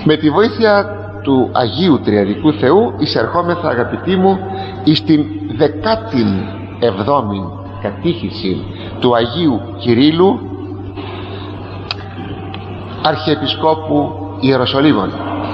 Με τη βοήθεια του Αγίου Τριαδικού Θεού εισερχόμεθα, αγαπητοί μου, εις την 17η κατήχηση του Αγίου Κυρίλλου, Αρχιεπισκόπου Ιεροσολύμων,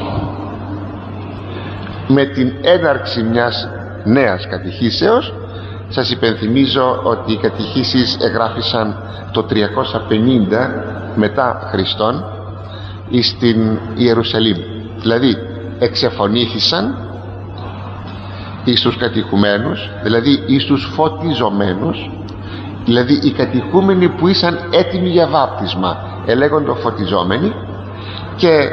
με την έναρξη μιας νέας κατηχήσεως. Σας υπενθυμίζω ότι οι κατηχήσεις εγγράφησαν το 350 μετά Χριστόν εις την Ιερουσαλήμ, δηλαδή εξεφωνήθησαν εις τους κατηχουμένους, δηλαδή εις τους φωτιζομένους, δηλαδή οι κατηχούμενοι που ήσαν έτοιμοι για βάπτισμα ελέγοντο φωτιζόμενοι, και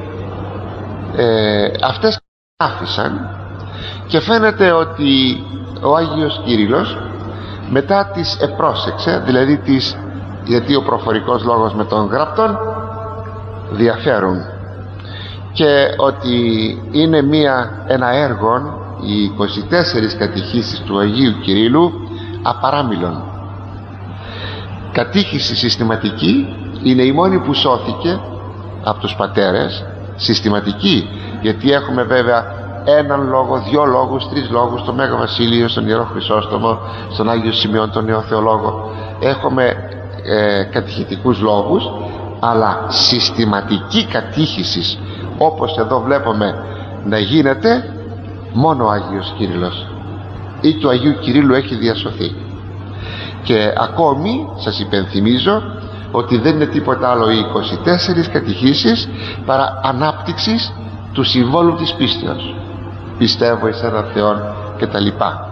αυτές άφησαν. Και φαίνεται ότι ο Άγιος Κύριλλος μετά τις επρόσεξε, δηλαδή γιατί ο προφορικός λόγος με τον γραπτόν διαφέρουν, και ότι είναι ένα έργο, οι 24 κατηχήσεις του Αγίου Κυρίλλου, απαράμιλον. Κατήχηση συστηματική είναι η μόνη που σώθηκε από τους πατέρες, συστηματική, γιατί έχουμε βέβαια έναν λόγο, 2 λόγους, 3 λόγους, στο Μέγα Βασίλειο, στον Ιερό Χρυσόστομο, στον Άγιο Σημειών, τον Νεοθεολόγο. Έχουμε κατηχητικούς λόγους, αλλά συστηματική κατήχηση όπως εδώ βλέπουμε να γίνεται, μόνο ο Άγιος Κύριλλος ή του Αγίου Κυρίλλου έχει διασωθεί. Και ακόμη σας υπενθυμίζω ότι δεν είναι τίποτα άλλο οι 24 κατηχήσεις παρά ανάπτυξης του συμβόλου της πίστεως. Πιστεύω εις έναν Θεόν και τα λοιπά.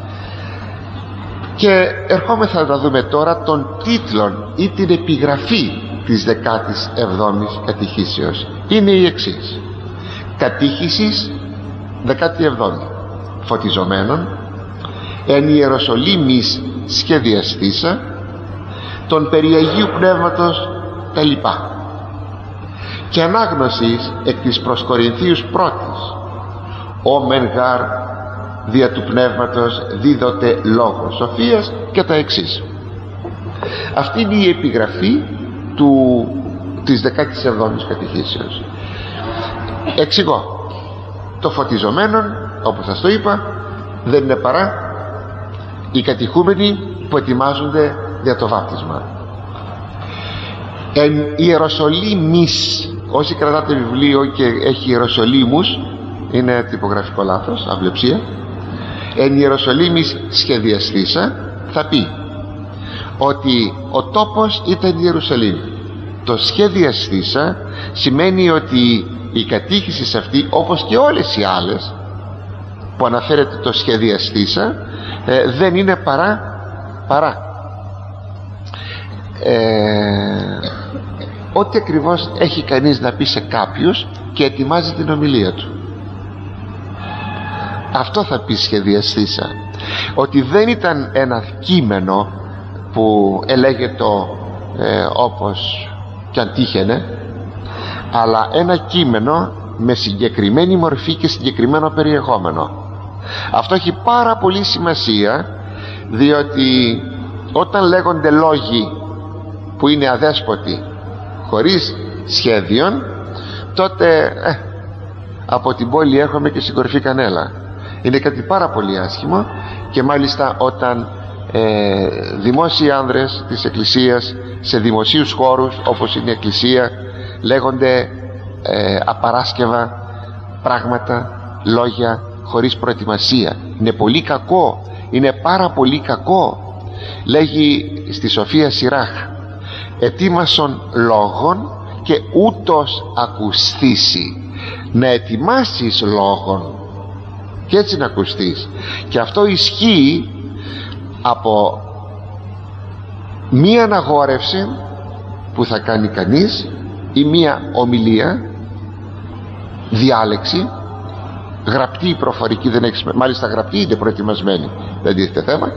Και ερχόμεθα να δούμε τώρα τον τίτλο ή την επιγραφή της 17ης κατηχήσεως. Είναι η εξής: κατήχησης 17η φωτιζομένων εν Ιεροσολύμης σχεδιαστήσα τον περί Αγίου Πνεύματος τα λοιπά, και ανάγνωσης εκ της προς Κορινθίους πρώτης, ο μεν γάρ δια του Πνεύματος δίδοτε λόγο σοφίας, και τα εξής. Αυτή είναι η επιγραφή της 17ης κατηχήσεως. Εξηγώ: το φωτιζομένον, όπως σας το είπα, δεν είναι παρά οι κατηχούμενοι που ετοιμάζονται για το βάπτισμα. Εν Ιεροσολύμης, όσοι κρατάτε βιβλίο και έχει Ιεροσολύμους, είναι τυπογραφικό λάθος, αυλεψία. Εν Ιεροσολύμης σχεδιαστήσα, θα πει ότι ο τόπος ήταν η Ιερουσαλήμ. Το σχεδιαστήσα σημαίνει ότι η κατήχηση αυτή, όπως και όλες οι άλλες που αναφέρεται το σχεδιαστήσα, δεν είναι παρά ό,τι ακριβώς έχει κανείς να πει σε κάποιους και ετοιμάζει την ομιλία του. Αυτό θα πει σχεδιαστήσα. Ότι δεν ήταν ένα κείμενο που ελέγεται όπως κι αν τύχαινε, αλλά ένα κείμενο με συγκεκριμένη μορφή και συγκεκριμένο περιεχόμενο. Αυτό έχει πάρα πολύ σημασία, διότι όταν λέγονται λόγοι που είναι αδέσποτοι χωρίς σχέδιον, τότε από την πόλη έρχομαι και στην κορυφή κανέλα. Είναι κάτι πάρα πολύ άσχημο. Και μάλιστα όταν δημόσιοι άνδρες της Εκκλησίας σε δημοσίους χώρους όπως είναι η Εκκλησία λέγονται απαράσκευα πράγματα, λόγια χωρίς προετοιμασία, είναι πολύ κακό, είναι πάρα πολύ κακό. Λέγει στη Σοφία Σιράχ: ετοίμασον λόγων και ούτως ακουστήσει. Να ετοιμάσεις λόγων και έτσι να ακουστείς. Και αυτό ισχύει από μία αναγόρευση που θα κάνει κανείς ή μία ομιλία, διάλεξη, γραπτή ή προφορική, δεν έχει, μάλιστα γραπτή είναι προετοιμασμένη, δεν τίθεται θέμα,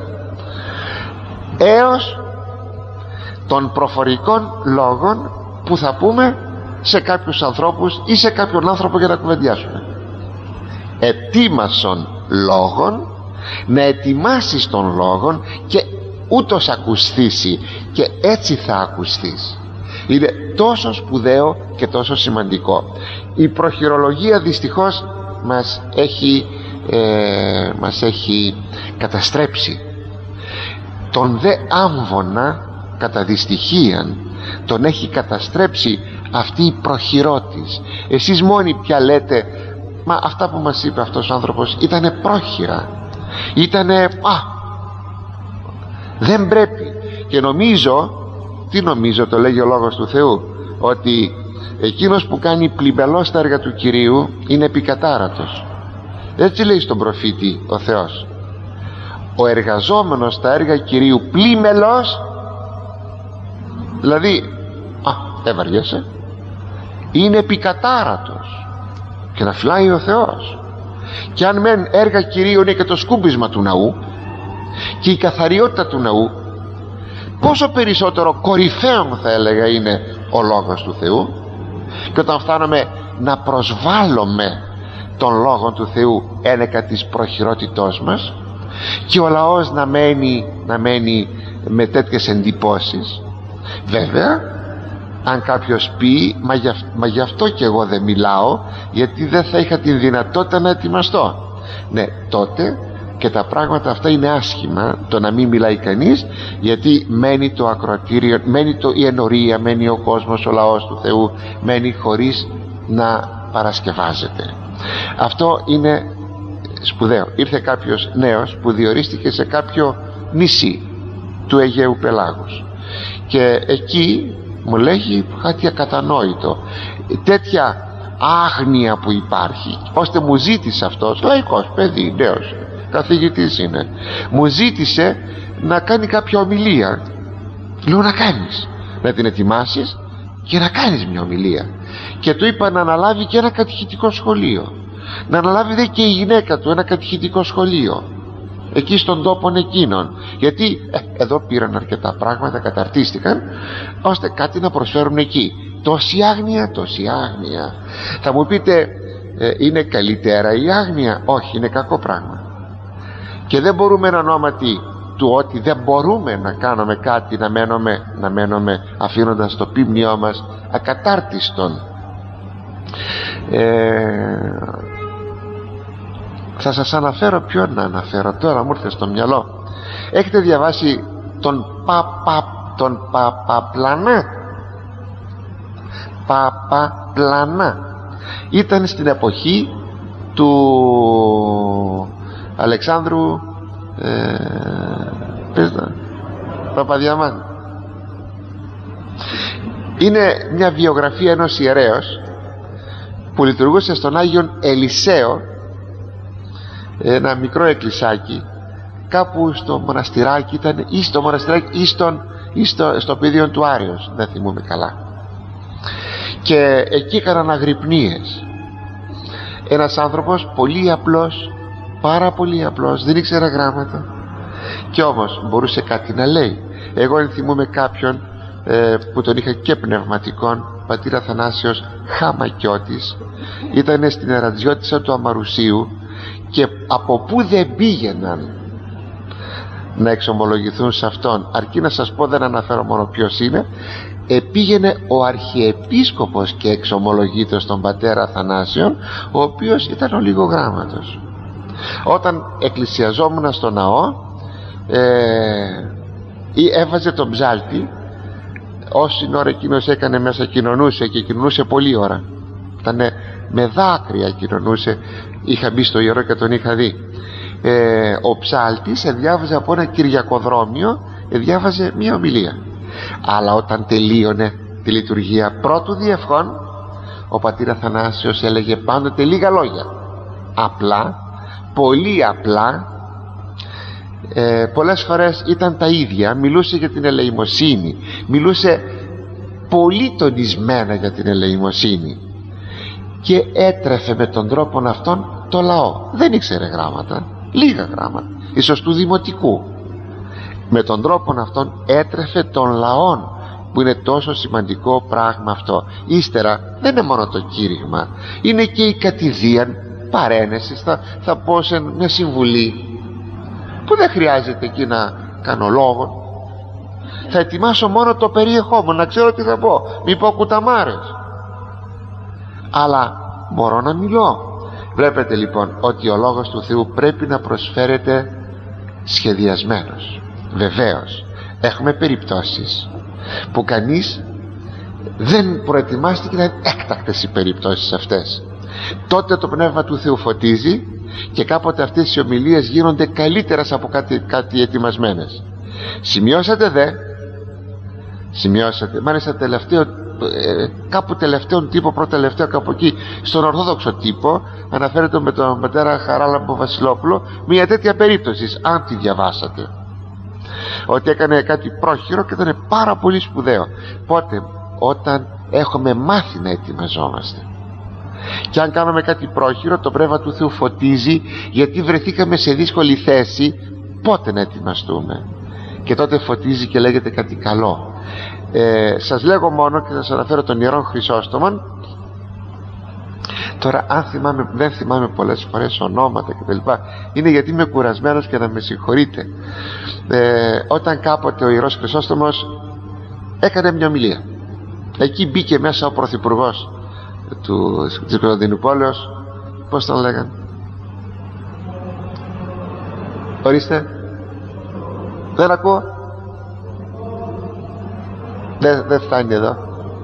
έως των προφορικών λόγων που θα πούμε σε κάποιους ανθρώπους ή σε κάποιον άνθρωπο για να κουβεντιάσουμε. Ετοίμασον λόγων, να ετοιμάσεις τον λόγον και ούτως ακουστήσει, και έτσι θα ακουστείς. Είναι τόσο σπουδαίο και τόσο σημαντικό. η προχειρολογία δυστυχώς μας έχει καταστρέψει. Τον δε άμβονα κατά δυστυχίαν τον έχει καταστρέψει αυτή η προχειρότης. Εσείς μόνοι πια λέτε, μα αυτά που μας είπε αυτός ο άνθρωπος ήτανε πρόχειρα, ήτανε δεν πρέπει. Και νομίζω, το λέγει ο Λόγος του Θεού, ότι εκείνος που κάνει πλημελώς τα έργα του Κυρίου είναι επικατάρατος. Έτσι λέει στον προφήτη ο Θεός. Ο εργαζόμενος στα έργα Κυρίου πλημελώς, δηλαδή δεν βαριέσαι, είναι επικατάρατος και να φυλάει ο Θεός. Και αν μεν έργα Κυρίου είναι και το σκούμπισμα του ναού και η καθαριότητα του ναού, πόσο περισσότερο κορυφαίον θα έλεγα είναι ο Λόγος του Θεού. Και όταν φτάνουμε να προσβάλλουμε τον Λόγο του Θεού ένεκα της προχειρότητός μας και ο λαός να μένει με τέτοιες εντυπώσεις, βέβαια αν κάποιος πει μα γι' αυτό και εγώ δεν μιλάω, γιατί δεν θα είχα την δυνατότητα να ετοιμαστώ, ναι, τότε και τα πράγματα αυτά είναι άσχημα, το να μην μιλάει κανείς, γιατί μένει το ακροατήριο, μένει η ενορία, μένει ο κόσμος, ο λαός του Θεού μένει χωρίς να παρασκευάζεται. Αυτό είναι σπουδαίο. Ήρθε κάποιος νέος που διορίστηκε σε κάποιο νησί του Αιγαίου Πελάγους και εκεί μου λέγει κάτι ακατανόητο, τέτοια άγνοια που υπάρχει, ώστε μου ζήτησε αυτός, λαϊκός παιδί, νέος καθηγητής είναι, μου ζήτησε να κάνει κάποια ομιλία. Λέω να κάνεις, να την ετοιμάσεις και να κάνεις μια ομιλία. Και του είπα να αναλάβει και ένα κατηχητικό σχολείο, να αναλάβει δε και η γυναίκα του ένα κατηχητικό σχολείο εκεί στον τόπο εκείνων, γιατί εδώ πήραν αρκετά πράγματα, καταρτίστηκαν ώστε κάτι να προσφέρουν εκεί. Τόση άγνοια. Θα μου πείτε, είναι καλύτερα η άγνοια? Όχι, είναι κακό πράγμα. Και δεν μπορούμε εν ονόματι του ότι δεν μπορούμε να κάνουμε κάτι να μένουμε αφήνοντας το πίμνιό μας ακατάρτιστον. Θα σας αναφέρω, ποιον να αναφέρω τώρα, μου ήρθε στο μυαλό. Έχετε διαβάσει τον Παπαπλανά? Ήταν στην εποχή του Αλεξάνδρου Παπαδιαμάντη. Είναι μια βιογραφία ενός ιερέως που λειτουργούσε στον Άγιον Ελισαίο, ένα μικρό εκκλησάκι κάπου στο μοναστηράκι ήταν, ή στο μοναστηράκι ή στο πεδίο του Άριος, δεν θυμούμαι καλά, και εκεί έκαναν αγρυπνίες. Ένας άνθρωπος πολύ απλός, πάρα πολύ απλός, δεν ήξερε γράμματα και όμως μπορούσε κάτι να λέει. Εγώ ενθυμούμαι κάποιον που τον είχα και πνευματικόν, πατήρα Αθανάσιος Χαμακιώτης, ήταν στην Ερατζιώτισσα του Αμαρουσίου και από πού δεν πήγαιναν να εξομολογηθούν σε αυτόν, αρκεί να σας πω, δεν αναφέρω μόνο ποιος είναι, πήγαινε ο Αρχιεπίσκοπος και εξομολογείται στον πατέρα Αθανάσιον, ο οποίος ήταν ο λιγογράμματος. Όταν εκκλησιαζόμουν στο ναό ή έβαζε τον ψάλτη, όση ώρα εκείνος έκανε μέσα, κοινωνούσε και κοινωνούσε πολλή ώρα, ήτανε με δάκρυα κοινωνούσε. Είχα μπει στο ιερό και τον είχα δει. Ο ψάλτης διάβαζε από ένα κυριακοδρόμιο, διάβαζε μια ομιλία, αλλά όταν τελείωνε τη λειτουργία πρώτου διευχών, ο πατήρ Αθανάσιος έλεγε πάντοτε λίγα λόγια, απλά, πολύ απλά. Πολλές φορές ήταν τα ίδια, μιλούσε για την ελεημοσύνη, μιλούσε πολύ τονισμένα για την ελεημοσύνη και έτρεφε με τον τρόπο αυτόν το λαό. Δεν ήξερε γράμματα, λίγα γράμματα, ίσως του δημοτικού. Με τον τρόπο αυτόν έτρεφε τον λαόν, που είναι τόσο σημαντικό πράγμα αυτό. Ύστερα δεν είναι μόνο το κήρυγμα, είναι και η κατηδίαν παρένεση. Θα πω σε μια συμβουλή που δεν χρειάζεται εκεί να κάνω λόγο, θα ετοιμάσω μόνο το περιεχόμενο, να ξέρω τι θα πω, μη πω κουταμάρες. Αλλά μπορώ να μιλώ. Βλέπετε λοιπόν ότι ο Λόγος του Θεού πρέπει να προσφέρεται σχεδιασμένος. Βεβαίως έχουμε περιπτώσεις που κανείς δεν προετοιμάστηκε, να είναι έκτακτες οι περιπτώσεις αυτές. Τότε το Πνεύμα του Θεού φωτίζει και κάποτε αυτές οι ομιλίες γίνονται καλύτερες από κάτι ετοιμασμένες. Σημειώσατε σημειώσατε, μάλιστα κάπου τελευταίον τύπο, πρώτο-τελευταίο, κάπου εκεί στον Ορθόδοξο τύπο αναφέρεται με τον πατέρα Χαράλαμπο Βασιλόπουλο μια τέτοια περίπτωση, αν τη διαβάσατε, ότι έκανε κάτι πρόχειρο και ήταν πάρα πολύ σπουδαίο. Πότε? Όταν έχουμε μάθει να ετοιμαζόμαστε. Και αν κάνουμε κάτι πρόχειρο, το Πνεύμα του Θεού φωτίζει, γιατί βρεθήκαμε σε δύσκολη θέση. Πότε να ετοιμαστούμε? Και τότε φωτίζει και λέγεται κάτι καλό. Σας λέγω μόνο και θα σας αναφέρω τον Ιερόν Χρυσόστομον. Τώρα αν θυμάμαι, δεν θυμάμαι πολλές φορές ονόματα κτλ, είναι γιατί είμαι κουρασμένος και να με συγχωρείτε. Όταν κάποτε ο Ιερός Χρυσόστομος έκανε μια ομιλία, εκεί μπήκε μέσα ο πρωθυπουργός της Κωνσταντινούπολης, πώς τον λέγανε? Ορίστε, δεν ακούω. Δεν φτάνει εδώ.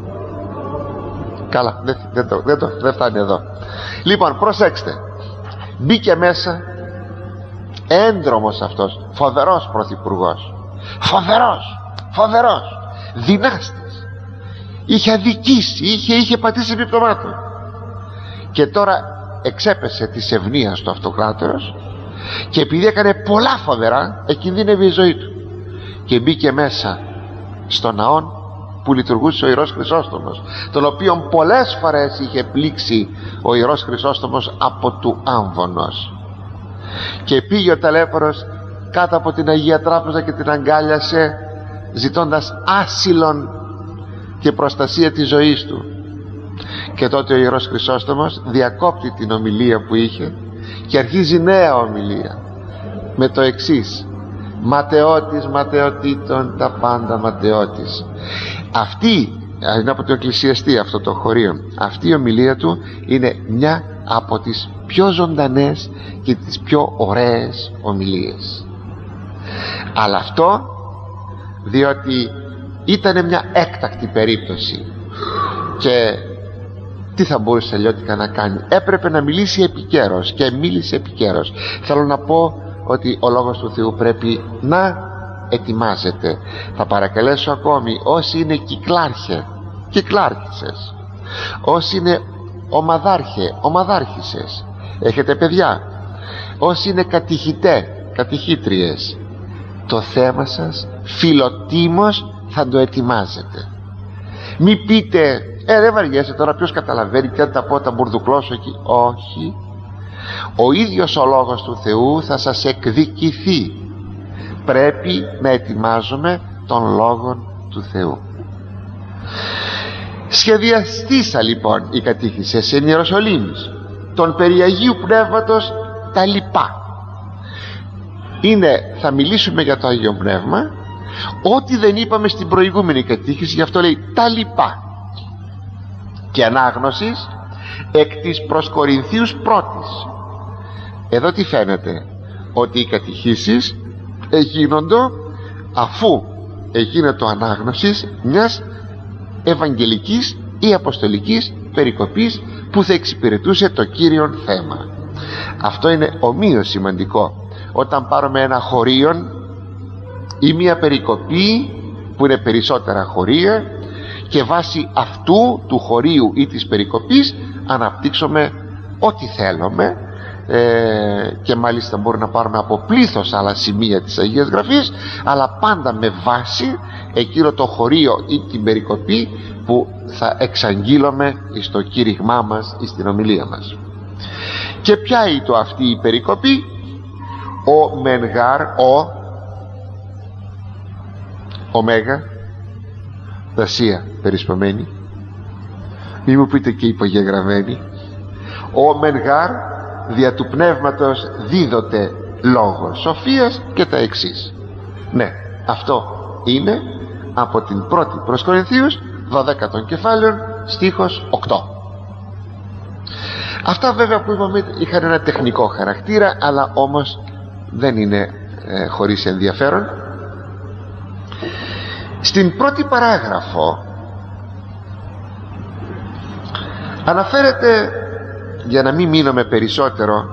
Καλά, δεν φτάνει εδώ. Λοιπόν, προσέξτε, μπήκε μέσα έντρομος αυτός, φοβερός πρωθυπουργός, φοβερός δυνάστης, είχε αδικήσει, είχε πατήσει επιπτωμάτων, και τώρα εξέπεσε της ευνοίας του αυτοκράτορος, και επειδή έκανε πολλά φοβερά εκινδύνευε η ζωή του, και μπήκε μέσα στο ναό που λειτουργούσε ο Ιερός Χρυσόστομος, τον οποίον πολλές φορές είχε πλήξει ο Ιερός Χρυσόστομος από του άμβονος, και πήγε ο ταλέπορος κάτω από την Αγία Τράπεζα και την αγκάλιασε, ζητώντας άσυλον και προστασία της ζωής του. Και τότε ο Ιερός Χρυσόστομος διακόπτει την ομιλία που είχε και αρχίζει νέα ομιλία με το εξής: ματαιώτης ματαιωτήτων τα πάντα ματαιώτης. Αυτή είναι από τον εκκλησιαστή, αυτό το χωρίο. Αυτή η ομιλία του είναι μια από τις πιο ζωντανές και τις πιο ωραίες ομιλίες. Αλλά αυτό διότι ήταν μια έκτακτη περίπτωση, και τι θα μπορούσε αλλιώτικα να κάνει? Έπρεπε να μιλήσει επικαίρως, και μίλησε επικαίρως. Θέλω να πω ότι ο Λόγος του Θεού πρέπει να ετοιμάζεται. Θα παρακαλέσω ακόμη όσοι είναι κυκλάρχησες, όσοι είναι ομαδάρχησες, έχετε παιδιά, όσοι είναι κατηχήτριες, το θέμα σας φιλοτίμως θα το ετοιμάζετε. Μη πείτε δεν βαριέσαι τώρα, ποιος καταλαβαίνει, και αν τα πω τα μπουρδουκλώσω εκεί. Όχι, ο ίδιος ο Λόγος του Θεού θα σας εκδικηθεί. Πρέπει να ετοιμάζουμε τον Λόγο του Θεού. Σχεδιαστήσα λοιπόν η κατήχηση εν Ιεροσολύμης των περί Αγίου Πνεύματος τα λοιπά. Θα μιλήσουμε για το Άγιο Πνεύμα, ό,τι δεν είπαμε στην προηγούμενη κατήχηση, γι' αυτό λέει τα λοιπά. Και ανάγνωσης εκ της προς Κορινθίους πρώτης. Εδώ τι φαίνεται? Ότι οι κατηχήσεις γίνονται αφού γίνεται ανάγνωσης μιας ευαγγελικής ή αποστολικής περικοπής που θα εξυπηρετούσε το κύριον θέμα. Αυτό είναι ομοίως σημαντικό. Όταν πάρουμε ένα χωρίον ή μια περικοπή που είναι περισσότερα χωρία, και βάσει αυτού του χωρίου ή της περικοπής αναπτύξουμε ό,τι θέλουμε, και μάλιστα μπορούμε να πάρουμε από πλήθος άλλα σημεία της Αγίας Γραφής, αλλά πάντα με βάση εκείνο το χωρίο ή την περικοπή που θα εξαγγείλουμε στο κήρυγμά μας ή στην ομιλία μας. Και ποια είναι αυτή η περικοπή? Ο Μενγάρ, ο Μέγα, δασία περισπαμένη, μη μου πείτε και υπογεγραμμένη. Ο Μενγάρ δια του πνεύματος δίδοτε λόγος σοφίας, και τα εξής. Ναι, αυτό είναι από την πρώτη προς Κορινθίους 12 κεφάλαιων στίχος 8. Αυτά βέβαια που είπαμε είχαν ένα τεχνικό χαρακτήρα, αλλά όμως δεν είναι χωρίς ενδιαφέρον. Στην πρώτη παράγραφο αναφέρεται, για να μην μείνουμε περισσότερο,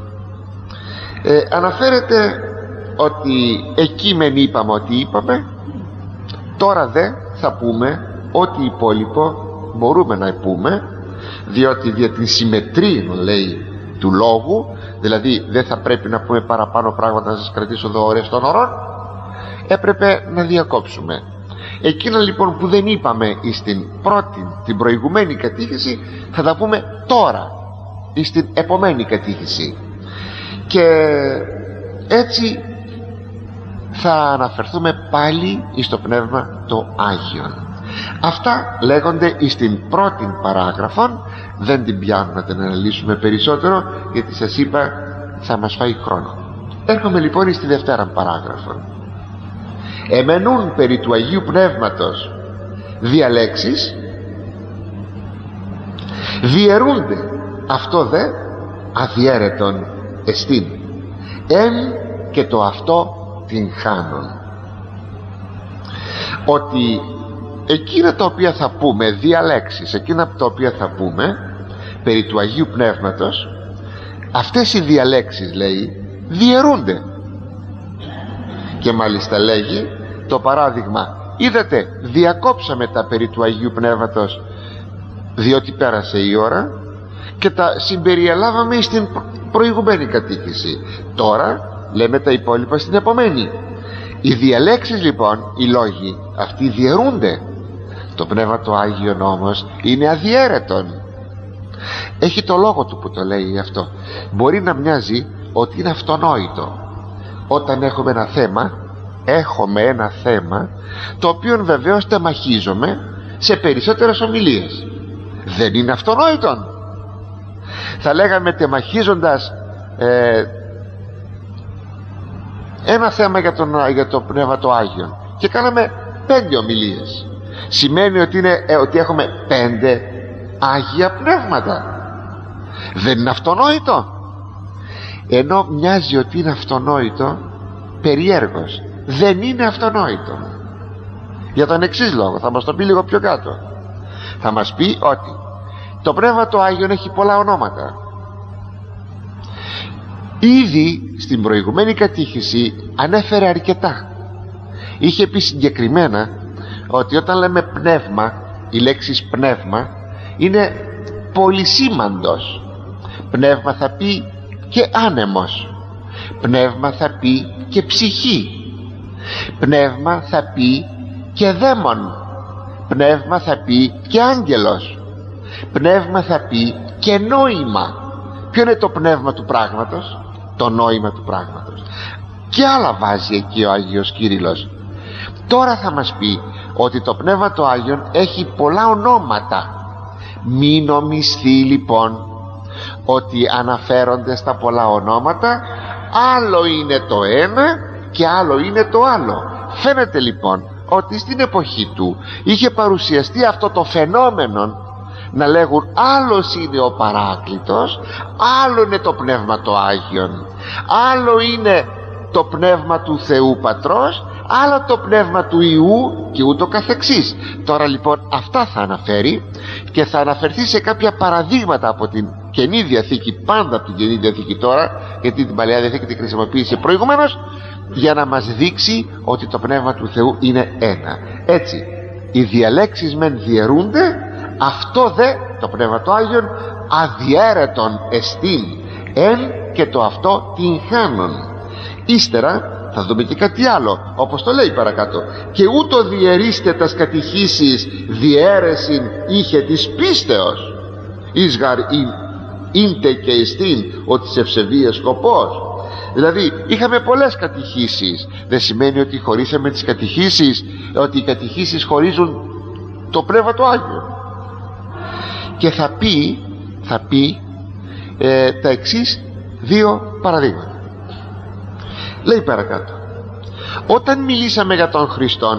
αναφέρεται ότι εκεί μεν είπαμε ότι είπαμε, τώρα δε θα πούμε ό,τι υπόλοιπο μπορούμε να πούμε, διότι για την συμμετρία, λέει, του λόγου, δηλαδή δεν θα πρέπει να πούμε παραπάνω πράγματα, να σας κρατήσω εδώ ώρες των ωρών, έπρεπε να διακόψουμε. Εκείνα λοιπόν που δεν είπαμε στην την προηγουμένη κατήχηση, θα τα πούμε τώρα στην επομένη κατήχηση, και έτσι θα αναφερθούμε πάλι στο Πνεύμα το Άγιον. Αυτά λέγονται στην πρώτη παράγραφο, δεν την πιάνουμε να την αναλύσουμε περισσότερο, γιατί σας είπα θα μας φάει χρόνο. Έρχομαι λοιπόν στη δευτέρα παράγραφο. Εμενούν περί του Αγίου Πνεύματος διαλέξεις, διαιρούνται, αυτό δε αδιέρετον εστίν, εν και το αυτό την χάνον. Ότι εκείνα τα οποία θα πούμε, διαλέξεις, εκείνα τα οποία θα πούμε περί του Αγίου Πνεύματος, αυτές οι διαλέξεις, λέει, διαιρούνται. Και μάλιστα λέγει το παράδειγμα, είδατε, διακόψαμε τα περί του Αγίου Πνεύματος διότι πέρασε η ώρα και τα συμπεριελάβαμε στην προηγουμένη κατήχηση, τώρα λέμε τα υπόλοιπα στην επομένη. Οι διαλέξεις λοιπόν, οι λόγοι αυτοί διαιρούνται. Το Πνεύμα το Άγιον όμως είναι αδιέρετον. Έχει το λόγο του που το λέει αυτό. Μπορεί να μοιάζει ότι είναι αυτονόητο. Όταν έχουμε ένα θέμα το οποίο βεβαίως τεμαχίζομαι σε περισσότερες ομιλίες. Δεν είναι αυτονόητον. Θα λέγαμε τεμαχίζοντας ένα θέμα για το Πνεύμα το Άγιον και κάναμε 5 ομιλίες. Σημαίνει ότι έχουμε 5 Άγια Πνεύματα. Δεν είναι αυτονόητο. Ενώ μοιάζει ότι είναι αυτονόητο, περιέργως δεν είναι αυτονόητο. Για τον εξής λόγο, θα μας το πει λίγο πιο κάτω. Θα μας πει ότι το Πνεύμα το Άγιον έχει πολλά ονόματα. Ήδη στην προηγουμένη κατήχηση ανέφερε αρκετά. Είχε πει συγκεκριμένα ότι όταν λέμε πνεύμα, η λέξη πνεύμα είναι πολυσήμαντος. Πνεύμα θα πει και άνεμος, πνεύμα θα πει και ψυχή, πνεύμα θα πει και δαίμον, πνεύμα θα πει και άγγελος, πνεύμα θα πει και νόημα. Ποιο είναι το πνεύμα του πράγματος? Το νόημα του πράγματος. Και άλλα βάζει εκεί ο Άγιος Κύριλλος. Τώρα θα μας πει ότι το Πνεύμα το Άγιον έχει πολλά ονόματα. Μη νομιστεί λοιπόν ότι αναφέρονται στα πολλά ονόματα, άλλο είναι το ένα και άλλο είναι το άλλο. Φαίνεται λοιπόν ότι στην εποχή του είχε παρουσιαστεί αυτό το φαινόμενο, να λέγουν άλλος είναι ο Παράκλητος, άλλο είναι το Πνεύμα το Άγιον, άλλο είναι το Πνεύμα του Θεού Πατρός, άλλο το Πνεύμα του Ιού και ούτω καθεξής. Τώρα λοιπόν αυτά θα αναφέρει και θα αναφερθεί σε κάποια παραδείγματα από την Καινή Διαθήκη, πάντα από την Καινή Διαθήκη τώρα, γιατί την Παλαιά Διαθήκη την χρησιμοποίησε προηγουμένως, για να μας δείξει ότι το Πνεύμα του Θεού είναι ένα. Έτσι οι διαλέξεις μεν διαιρούνται, αυτό δε το Πνεύμα το Άγιον αδιέρετον εστίν, εν και το αυτό την χάνον. Ύστερα θα δούμε και κάτι άλλο, όπως το λέει παρακάτω, και ούτω διαιρείστε τας κατηχήσεις διαίρεσιν είχε της πίστεως, εις γαρ ίντε και εστίν ο της ευσεβίας σκοπός. Δηλαδή είχαμε πολλές κατηχήσεις, δεν σημαίνει ότι χωρίσαμε τις κατηχήσεις, ότι οι κατηχήσεις χωρίζουν το Πνεύμα το Άγιο. Και θα πει τα εξής 2 παραδείγματα. Λέει παρακάτω, όταν μιλήσαμε για τον Χριστόν,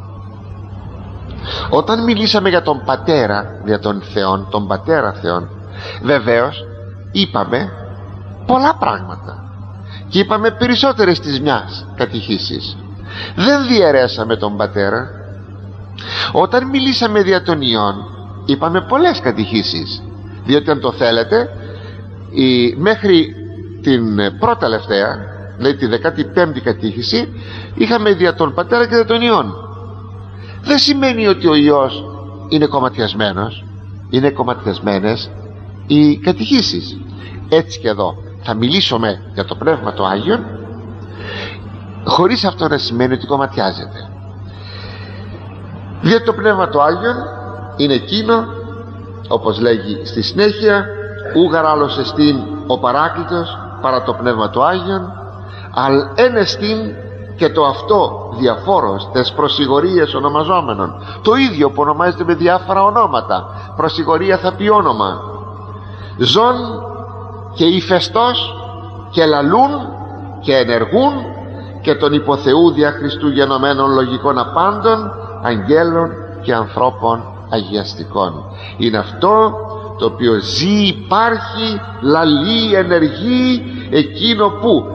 όταν μιλήσαμε για τον Πατέρα, για τον Θεόν, τον Πατέρα Θεόν, Βεβαίως είπαμε πολλά πράγματα και είπαμε περισσότερες της μιας κατηχήσεις. Δεν διαιρέσαμε τον πατέρα. Όταν μιλήσαμε δια των ιών είπαμε πολλές κατηχήσεις, διότι αν το θέλετε μέχρι την πρώτη τελευταία, δηλαδή τη 15η κατήχηση, είχαμε δια τον πατέρα και δια των ιών. Δεν σημαίνει ότι ο Υιός είναι κομματιασμένος, είναι κομματιασμένες οι κατηχήσεις. Έτσι και εδώ θα μιλήσουμε για το Πνεύμα το Άγιον, χωρίς αυτό να σημαίνει ότι κομματιάζεται, διότι το Πνεύμα το Άγιον είναι εκείνο, όπως λέγει στη συνέχεια, ούγαρ άλλος εστίν ο Παράκλητος παρά το Πνεύμα το Άγιον, αλ εν εστίν και το αυτό διαφόρος τες προσηγορίες ονομαζόμενων. Το ίδιο που ονομάζεται με διάφορα ονόματα. Προσηγορία θα πει όνομα. Ζων και ηφαιστός και λαλούν και ενεργούν και τον υποθεού δια Χριστού γενομένων λογικών απάντων, αγγέλων και ανθρώπων αγιαστικών. Είναι αυτό το οποίο ζει, υπάρχει, λαλεί, ενεργεί, εκείνο που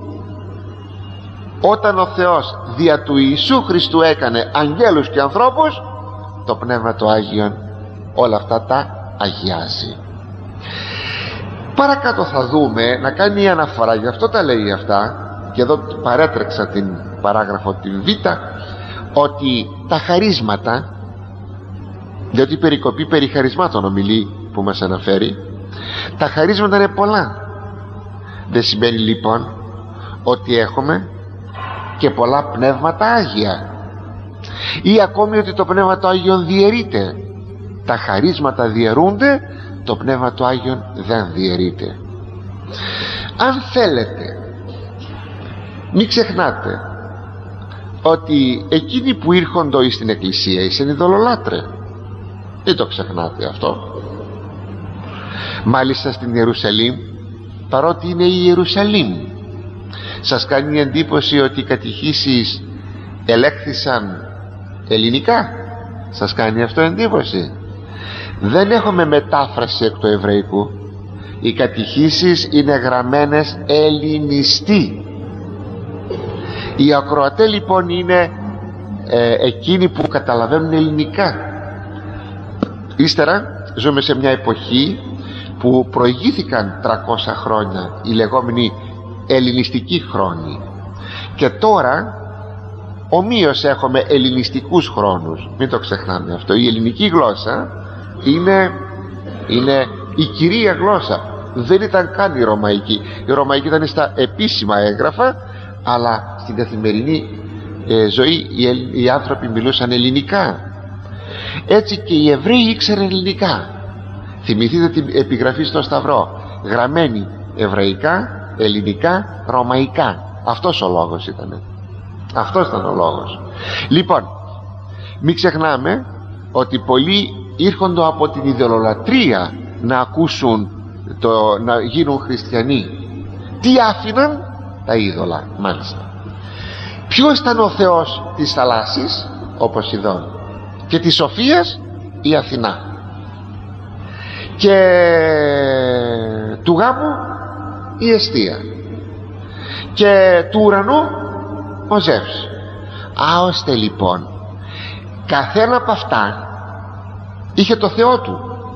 όταν ο Θεός δια του Ιησού Χριστού έκανε αγγέλους και ανθρώπους, το Πνεύμα το Άγιον όλα αυτά τα αγιάζει. Παρακάτω θα δούμε να κάνει αναφορά, γι' αυτό τα λέει αυτά, και εδώ παρέτρεξα την παράγραφο την Β, ότι τα χαρίσματα, διότι η περικοπή περί χαρισμάτων ομιλεί που μας αναφέρει, τα χαρίσματα είναι πολλά. Δεν σημαίνει λοιπόν ότι έχουμε και πολλά πνεύματα Άγια, ή ακόμη ότι το Πνεύμα το Άγιον διαιρείται. Τα χαρίσματα διαιρούνται, το Πνεύμα το Άγιον δεν διαιρείται. Αν θέλετε, μην ξεχνάτε ότι εκείνοι που ήρχονται στην Εκκλησία ήσαν ειδωλολάτρε. Δεν το ξεχνάτε αυτό. Μάλιστα στην Ιερουσαλήμ, παρότι είναι η Ιερουσαλήμ, σας κάνει εντύπωση ότι οι κατηχήσεις ελέγχθησαν ελληνικά? Σας κάνει αυτό εντύπωση? Δεν έχουμε μετάφραση εκ του εβραϊκού. Οι κατηχήσεις είναι γραμμένες ελληνιστή. Οι ακροατές λοιπόν είναι εκείνοι που καταλαβαίνουν ελληνικά. Ύστερα ζούμε σε μια εποχή που προηγήθηκαν 300 χρόνια οι λεγόμενοι ελληνιστικοί χρόνοι, και τώρα ομοίως έχουμε ελληνιστικούς χρόνους. Μην το ξεχνάμε αυτό. Η ελληνική γλώσσα είναι η κυρία γλώσσα. Δεν ήταν καν η ρωμαϊκή. Η ρωμαϊκή ήταν στα επίσημα έγγραφα, αλλά στην καθημερινή ζωή οι άνθρωποι μιλούσαν ελληνικά. Έτσι και οι Εβραίοι ήξεραν ελληνικά. Θυμηθείτε την επιγραφή στο Σταυρό, γραμμένη εβραϊκά, ελληνικά, ρωμαϊκά. Αυτός ο λόγος ήταν. Αυτός ήταν ο λόγος. Λοιπόν, μην ξεχνάμε ότι πολλοί ήρχονται από την ιδεολολατρία να ακούσουν να γίνουν χριστιανοί. Τι άφηναν? Τα είδωλα, μάλιστα. Ποιος ήταν ο Θεός της θαλάσσης? Ο Ποσειδών. Και της σοφίας η Αθηνά. Και του γάμου η Εστία. Και του ουρανού ο Ζεύς. Ώστε λοιπόν καθένα από αυτά είχε το Θεό του.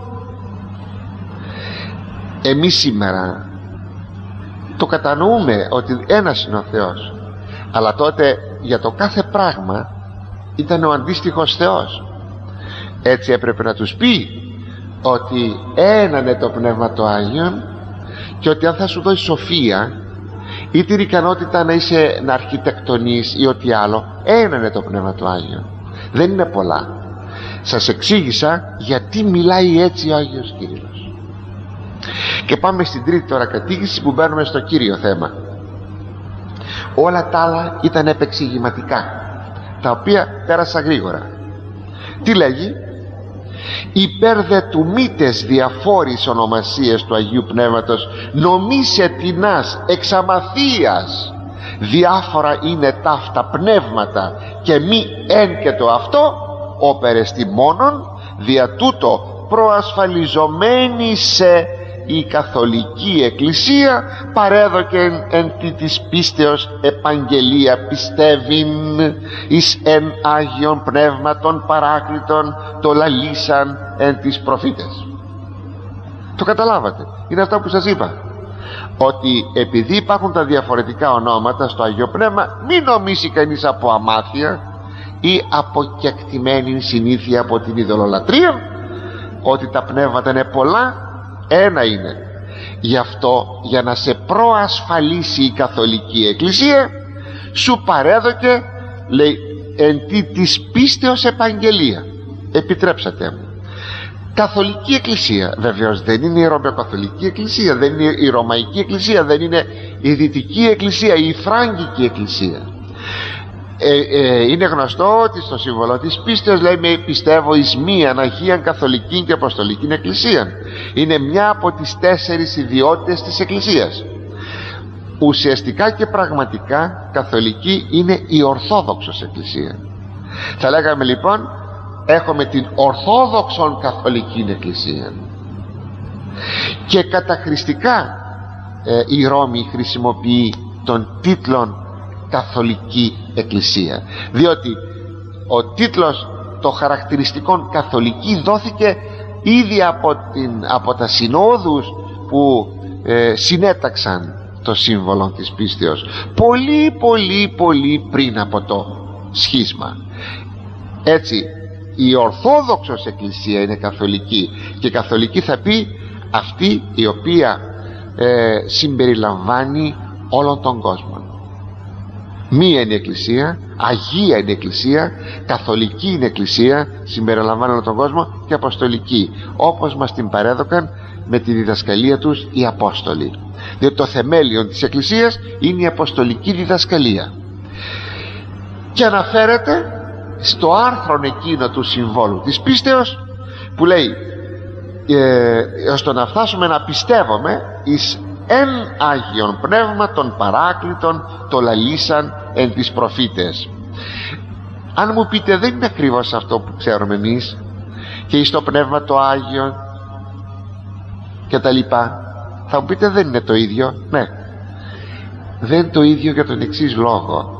Εμείς σήμερα το κατανοούμε ότι ένας είναι ο Θεός, αλλά τότε για το κάθε πράγμα ήταν ο αντίστοιχος Θεός. Έτσι έπρεπε να τους πει ότι έναν το Πνεύμα το Άγιον, και ότι αν θα σου δώσει σοφία ή την ικανότητα να αρχιτεκτονείς ή ό,τι άλλο, έναν το Πνεύμα το Άγιον. Δεν είναι πολλά. Σας εξήγησα γιατί μιλάει έτσι ο Άγιος Κύριος. Και πάμε στην τρίτη τώρα κατήγηση, που μπαίνουμε στο κύριο θέμα. Όλα τα άλλα ήταν επεξηγηματικά, τα οποία πέρασα γρήγορα. Τι λέγει? Υπέρ δε του μήτες διαφόρης ονομασίες του Αγίου Πνεύματος νομίσε τινάς εξαμαθίας, διάφορα είναι ταύτα πνεύματα και μη εν και το αυτό όπερεστι μόνον, δια τούτο προασφαλιζομένη σε η Καθολική Εκκλησία, παρέδοκεν εν τη της πίστεως επαγγελία πιστεύειν εις εν Άγιον Πνεύματον Παράκλητον το λαλήσαν εν τις προφήτες. Το καταλάβατε? Είναι αυτό που σας είπα, ότι επειδή υπάρχουν τα διαφορετικά ονόματα στο Αγίο Πνεύμα, μην νομίσει κανείς από αμάθεια ή από κεκτημένη συνήθεια από την ειδωλολατρία ότι τα πνεύματα είναι πολλά. Ένα είναι. Γι' αυτό, για να σε προασφαλίσει η Καθολική Εκκλησία, σου παρέδοκε, λέει, εν τι της πίστεως επαγγελία. Επιτρέψατε μου. Καθολική Εκκλησία, βεβαίως δεν είναι η Ρωμαιοκαθολική Εκκλησία, δεν είναι η Ρωμαϊκή Εκκλησία, δεν είναι η Δυτική Εκκλησία, η Φράγκικη Εκκλησία. Είναι γνωστό ότι στο σύμβολο της πίστεως λέμε πιστεύω εις μίαν Αγίαν Καθολική και Αποστολική Εκκλησία. Είναι μια από τις 4 ιδιότητες της Εκκλησίας. Ουσιαστικά και πραγματικά καθολική είναι η Ορθόδοξος Εκκλησία. Θα λέγαμε λοιπόν έχουμε την Ορθόδοξον Καθολική Εκκλησία. Και καταχρηστικά η Ρώμη χρησιμοποιεί τον τίτλον Καθολική Εκκλησία, διότι ο τίτλος των χαρακτηριστικών καθολική δόθηκε ήδη από τα συνόδους που συνέταξαν το σύμβολο της πίστεως πολύ πριν από το σχίσμα. Έτσι η Ορθόδοξος Εκκλησία είναι καθολική, και καθολική θα πει αυτή η οποία συμπεριλαμβάνει όλον τον κόσμο. Μία είναι η Εκκλησία, Αγία είναι η Εκκλησία, Καθολική είναι η Εκκλησία, συμπεριλαμβάνει όλον τον κόσμο, και Αποστολική, όπως μας την παρέδωκαν με τη διδασκαλία τους οι Απόστολοι. Διότι το θεμέλιο της Εκκλησίας είναι η Αποστολική διδασκαλία. Και αναφέρεται στο άρθρο εκείνο του συμβόλου της πίστεως που λέει ώστε να φτάσουμε να πιστεύουμε εις εν Άγιον Πνεύμα των Παράκλητων το λαλήσαν εν τις προφήτες. Αν μου πείτε δεν είναι ακριβώς αυτό που ξέρουμε εμείς, και εις το Πνεύμα το Άγιο και τα λοιπά, θα μου πείτε δεν είναι το ίδιο. Ναι, δεν είναι το ίδιο για τον εξής λόγο,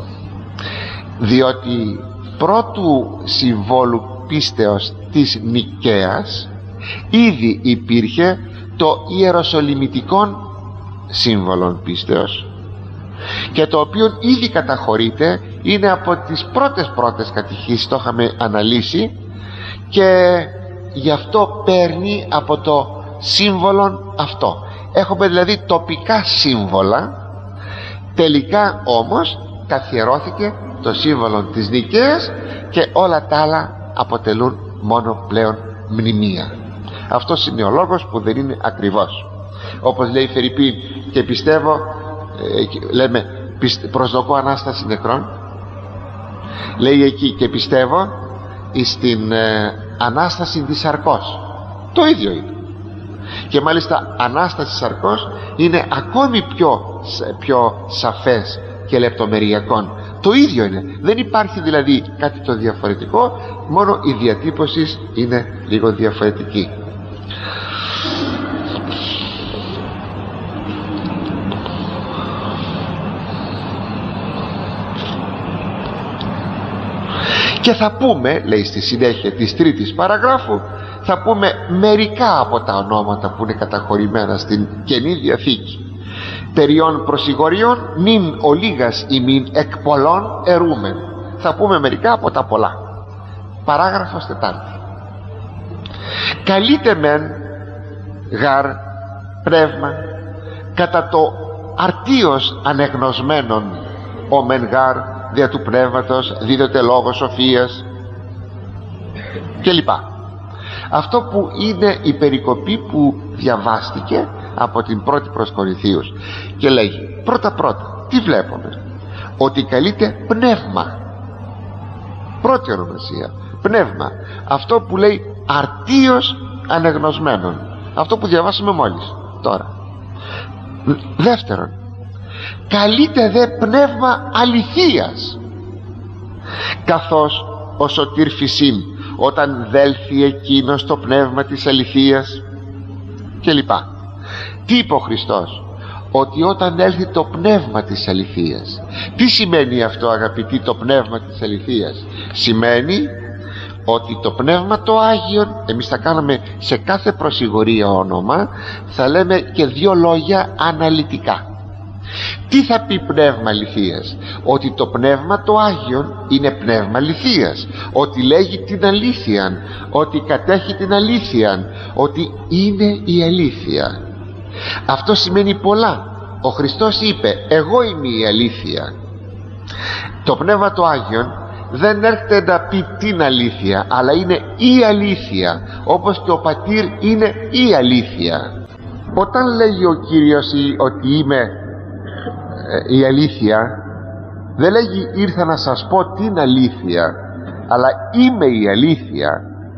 διότι πρώτου συμβόλου πίστεως της Νικαίας ήδη υπήρχε το ιεροσολυμητικόν σύμβολον πίστεως, και το οποίο ήδη καταχωρείται, είναι από τις πρώτες κατηχήσεις, το είχαμε αναλύσει, και γι' αυτό παίρνει από το σύμβολον αυτό. Έχουμε δηλαδή τοπικά σύμβολα, τελικά όμως καθιερώθηκε το σύμβολο της Νικαίας και όλα τα άλλα αποτελούν μόνο πλέον μνημεία. Αυτός είναι ο λόγος που δεν είναι ακριβώς. Όπως λέει Φερρυπίν, και πιστεύω, λέμε προσδοκώ Ανάσταση νεκρών, λέει εκεί και πιστεύω στην Ανάσταση της Σαρκός. Το ίδιο είναι. Και μάλιστα Ανάσταση Σαρκός είναι ακόμη πιο σαφές και λεπτομεριακόν. Το ίδιο είναι. Δεν υπάρχει δηλαδή κάτι το διαφορετικό, μόνο η διατύπωση είναι λίγο διαφορετική. Και θα πούμε, λέει στη συνέχεια της 3ης παραγράφου, θα πούμε μερικά από τα ονόματα που είναι καταχωρημένα στην Καινή Διαθήκη. Περιών προσηγοριών νυν ολίγας ημίν εκ πολλών ερούμεν. Θα πούμε μερικά από τα πολλά. Παράγραφος 4. Καλείται μεν γαρ πνεύμα κατά το αρτίος ανεγνωσμένον ο μεν γαρ δια του πνεύματος δίδεται λόγος σοφίας κλπ. Αυτό που είναι η περικοπή που διαβάστηκε από την 1η προς Κορινθίους, και λέγει πρώτα τι βλέπουμε? Ότι καλείται πνεύμα, πρώτη ονομασία, πνεύμα. Αυτό που λέει αρτίος ανεγνωσμένων, αυτό που διαβάσαμε μόλις τώρα. Δεύτερον, καλείται δε πνεύμα αληθείας, καθώς ο σωτήρ φυσίν όταν δέλθει εκείνος το πνεύμα της αληθείας κλπ. Τι είπε ο Χριστός? Ότι όταν έλθει το πνεύμα της αληθείας. Τι σημαίνει αυτό, αγαπητοί, το πνεύμα της αληθείας? Σημαίνει ότι το πνεύμα το Άγιον, εμείς θα κάναμε σε κάθε προσιγωρία όνομα, θα λέμε και δύο λόγια αναλυτικά. Τι θα πει πνεύμα αληθείας? Ότι το πνεύμα το Άγιον είναι πνεύμα αληθείας, ότι λέγει την αλήθεια, ότι κατέχει την αλήθεια, ότι είναι η αλήθεια. Αυτό σημαίνει πολλά. Ο Χριστός είπε εγώ είμαι η αλήθεια. Το πνεύμα το Άγιον δεν έρχεται να πει την αλήθεια, αλλά είναι η αλήθεια, όπως και ο Πατήρ είναι η αλήθεια. Όταν λέγει ο Κύριος ότι είμαι η αλήθεια, δεν λέγει ήρθα να σας πω την αλήθεια, αλλά είμαι η αλήθεια.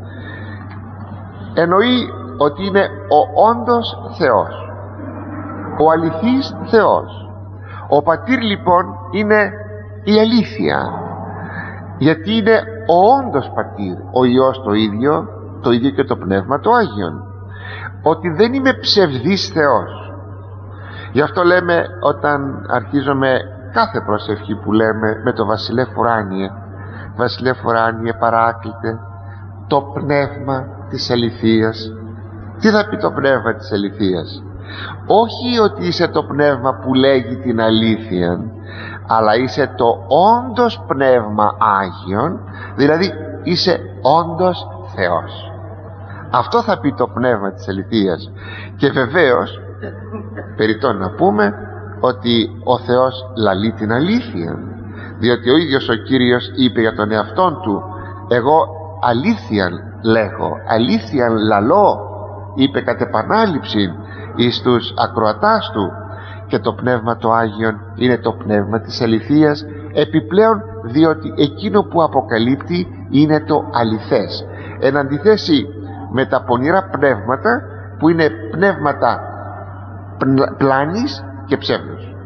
Εννοεί ότι είναι ο όντως Θεός, ο αληθής Θεός. Ο Πατήρ λοιπόν είναι η αλήθεια, γιατί είναι ο όντως Πατήρ, ο Υιός το ίδιο και το Πνεύμα το Άγιον, ότι δεν είμαι ψευδής Θεός. Γι' αυτό λέμε, όταν αρχίζουμε κάθε προσευχή που λέμε με το Βασιλεύ ουράνιε παράκλητε το πνεύμα της αληθείας. Τι θα πει το πνεύμα της αληθείας? Όχι ότι είσαι το πνεύμα που λέγει την αλήθεια, αλλά είσαι το όντως πνεύμα Άγιον, δηλαδή είσαι όντως Θεός. Αυτό θα πει το πνεύμα της αληθείας. Και βεβαίως περιττό να πούμε ότι ο Θεός λαλεί την αλήθεια, διότι ο ίδιος ο Κύριος είπε για τον εαυτόν του εγώ αλήθειαν λέγω, αλήθειαν λαλώ, είπε κατ' επανάληψη εις τους ακροατάς του. Και το πνεύμα το Άγιον είναι το πνεύμα της αληθείας, επιπλέον διότι εκείνο που αποκαλύπτει είναι το αληθές, εν αντιθέσει με τα πονηρά πνεύματα που είναι πνεύματα πλάνης και ψεύδους.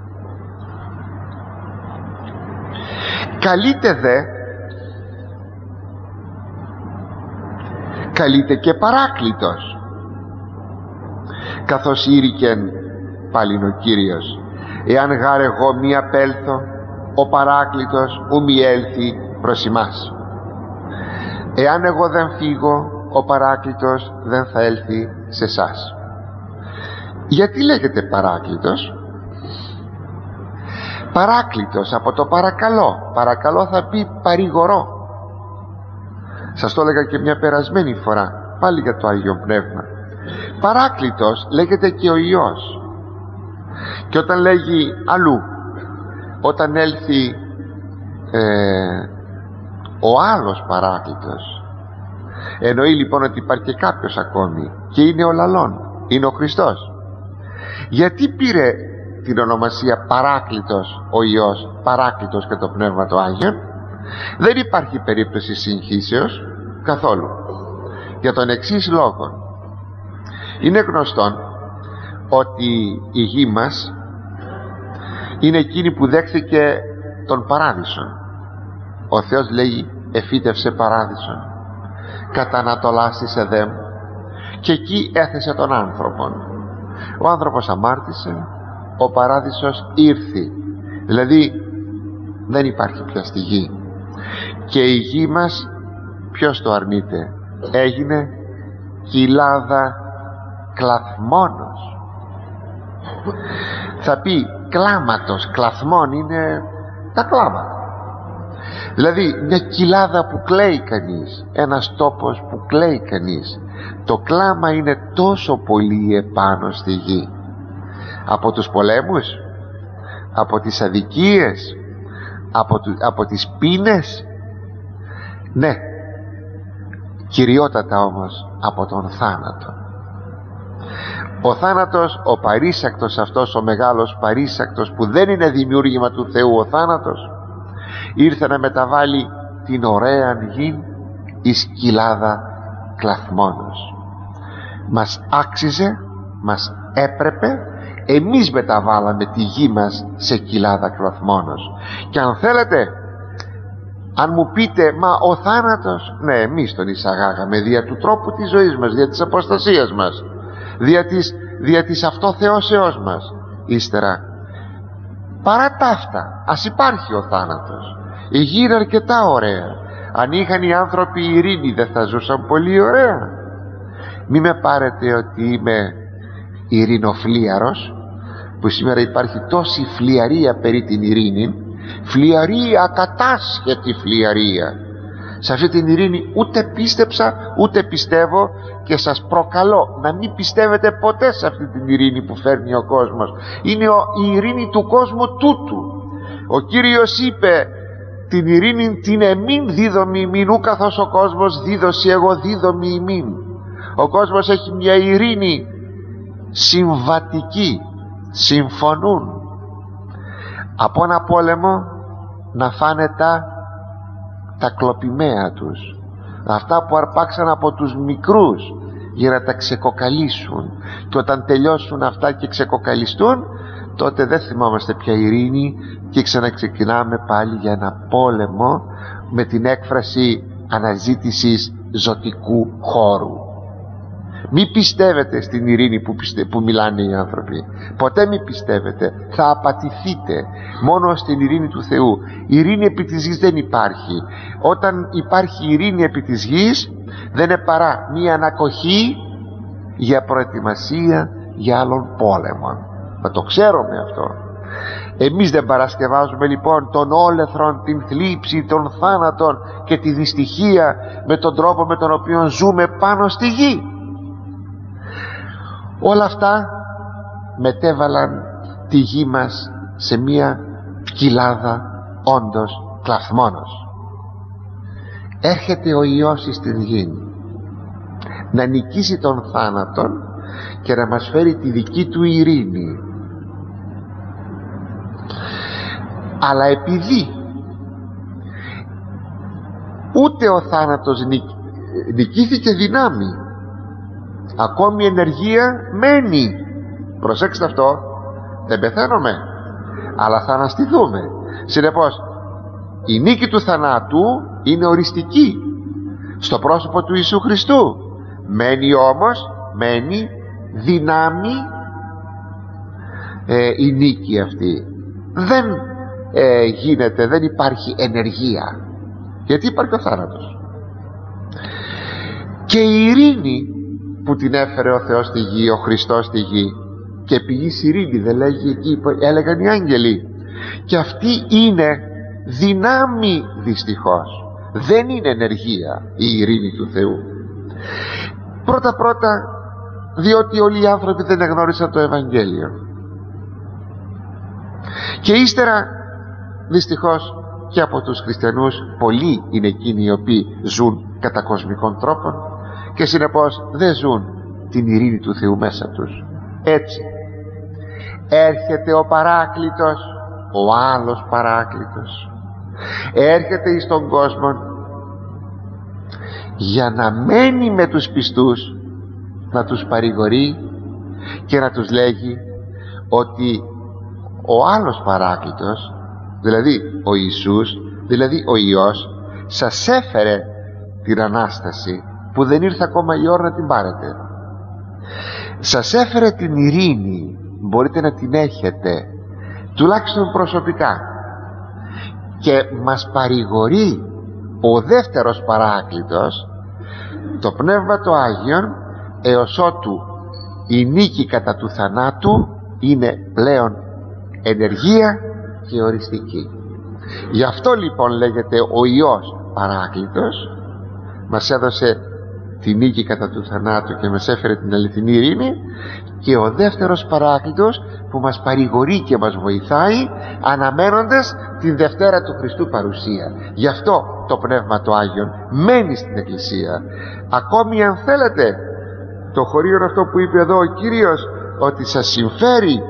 καλείται και παράκλητος, καθώς ήρικεν πάλιν ο Κύριος εάν γάρ εγώ μη απέλθω, ο παράκλητος ου μη έλθει προς ημάς. Εάν εγώ δεν φύγω, ο παράκλητος δεν θα έλθει σε εσάς. Γιατί λέγεται παράκλητος? Παράκλητος από το παρακαλώ. Παρακαλώ θα πει παρηγορώ. Σας το έλεγα και μια περασμένη φορά, πάλι για το Άγιο Πνεύμα. Παράκλητος λέγεται και ο Υιός. Και όταν λέγει αλλού, όταν έλθει ο άλλος παράκλητος, εννοεί λοιπόν ότι υπάρχει και κάποιος ακόμη, και είναι ο λαλών, είναι ο Χριστός. Γιατί πήρε την ονομασία παράκλητος ο Υιός, παράκλητος και το Πνεύμα το Άγιο? Δεν υπάρχει περίπτωση συγχύσεως καθόλου, για τον εξής λόγο. Είναι γνωστόν ότι η γη μας είναι εκείνη που δέχθηκε τον παράδεισο. Ο Θεός λέγει εφύτευσε παράδεισον κατά Ανατολάς της Εδέμ, και εκεί έθεσε τον άνθρωπον. Ο άνθρωπος αμάρτησε, ο παράδεισος ήρθη, δηλαδή δεν υπάρχει πια στη γη. Και η γη μας, ποιος το αρνείται, έγινε κοιλάδα κλαθμόνος. Θα πει κλάματος, κλαθμόν είναι τα κλάματα, δηλαδή μια κοιλάδα που κλαίει κανείς, ένας τόπος που κλαίει κανείς. Το κλάμα είναι τόσο πολύ επάνω στη γη, από τους πολέμους, από τις αδικίες, από τις πείνες, ναι, κυριότατα όμως από τον θάνατο. Ο θάνατος, ο παρήσακτος αυτός, ο μεγάλος παρήσακτος που δεν είναι δημιούργημα του Θεού, ο θάνατος ήρθε να μεταβάλει την ωραία γη εις κοιλάδα κλαθμόνος. Μας άξιζε, μας έπρεπε, εμείς μεταβάλαμε τη γη μας σε κοιλάδα κλαθμόνος. Και αν θέλετε, Αν μου πείτε, μα ο θάνατος, ναι, εμείς τον εισαγάγαμε δια του τρόπου της ζωής μας, δια της αποστασίας μας, δια της αυτοθεώσεώς μας. Ύστερα, παρά τα αυτά, ας υπάρχει ο θάνατος. Η γη είναι αρκετά ωραία. Αν είχαν οι άνθρωποι ειρήνη, δεν θα ζούσαν πολύ ωραία? Μη με πάρετε ότι είμαι ειρηνοφλίαρος, που σήμερα υπάρχει τόση φλιαρία περί την ειρήνη, φλιαρία, ακατάσχετη φλιαρία. Σε αυτή την ειρήνη ούτε πίστεψα ούτε πιστεύω, και σας προκαλώ να μην πιστεύετε ποτέ σε αυτή την ειρήνη που φέρνει ο κόσμος. Είναι η ειρήνη του κόσμου τούτου. Ο Κύριος είπε, την ειρήνη την εμήν δίδομη ημίν, ου καθώς ο κόσμος δίδωση εγώ δίδομη ημίν. Ο κόσμος έχει μια ειρήνη συμβατική, συμφωνούν. Από ένα πόλεμο να φάνε τα κλοπημαία τους, αυτά που αρπάξαν από τους μικρούς για να τα ξεκοκαλίσουν, και όταν τελειώσουν αυτά και ξεκοκαλιστούν, τότε δεν θυμόμαστε πια ειρήνη και ξαναξεκινάμε πάλι για ένα πόλεμο, με την έκφραση αναζήτησης ζωτικού χώρου. Μη πιστεύετε στην ειρήνη που μιλάνε οι άνθρωποι. Ποτέ μη πιστεύετε, θα απατηθείτε. Μόνο στην ειρήνη του Θεού. Η ειρήνη επί της γης δεν υπάρχει. Όταν υπάρχει ειρήνη επί της γης, δεν είναι παρά μία ανακοχή για προετοιμασία για άλλων πόλεμων. Να το ξέρουμε αυτό. Εμείς δεν παρασκευάζουμε λοιπόν τον όλεθρον, την θλίψη, τον θάνατον και τη δυστυχία με τον τρόπο με τον οποίο ζούμε πάνω στη γη. Όλα αυτά μετέβαλαν τη γη μας σε μία κοιλάδα όντως κλαθμόνος. Έρχεται ο Υιός στην γη να νικήσει τον θάνατον και να μας φέρει τη δική του ειρήνη. Αλλά επειδή ούτε ο θάνατος νικήθηκε δυνάμει, ακόμη η ενεργεία μένει. Προσέξτε αυτό, δεν πεθαίνουμε, αλλά θα αναστηθούμε. Συνεπώς η νίκη του θανάτου είναι οριστική στο πρόσωπο του Ιησού Χριστού. Μένει όμως, μένει δυνάμει η νίκη αυτή. Δεν γίνεται, δεν υπάρχει ενεργεία, γιατί υπάρχει ο θάνατος. Και η ειρήνη που την έφερε ο Θεός στη γη, ο Χριστός στη γη, και πηγής ειρήνη δεν λέγει εκεί, έλεγαν οι άγγελοι, και αυτή είναι δυνάμει, δυστυχώς δεν είναι ενεργεία η ειρήνη του Θεού. Πρώτα διότι όλοι οι άνθρωποι δεν εγνώρισαν το Ευαγγέλιο, και ύστερα δυστυχώς και από τους χριστιανούς πολλοί είναι εκείνοι οι οποίοι ζουν κατά κοσμικών τρόπων και συνεπώς δεν ζουν την ειρήνη του Θεού μέσα τους. Έτσι έρχεται ο Παράκλητος, ο άλλος Παράκλητος, έρχεται εις τον κόσμο για να μένει με τους πιστούς, να τους παρηγορεί και να τους λέγει ότι ο άλλος Παράκλητος, δηλαδή ο Ιησούς, δηλαδή ο Υιός, σας έφερε την Ανάσταση που δεν ήρθε ακόμα η ώρα να την πάρετε. Σας έφερε την ειρήνη, μπορείτε να την έχετε τουλάχιστον προσωπικά, και μας παρηγορεί ο δεύτερος Παράκλητος, το Πνεύμα το Άγιον, έως ότου η νίκη κατά του θανάτου είναι πλέον ενεργεία και οριστική. Γι' αυτό λοιπόν λέγεται ο Υιός Παράκλητος, μας έδωσε τη νίκη κατά του θανάτου και μας έφερε την αληθινή ειρήνη, και ο δεύτερος Παράκλητος που μας παρηγορεί και μας βοηθάει αναμένοντας την Δευτέρα του Χριστού παρουσία. Γι' αυτό το Πνεύμα το Άγιον μένει στην Εκκλησία. Ακόμη αν θέλετε, το χωρίον αυτό που είπε εδώ ο Κύριος, ότι σας συμφέρει,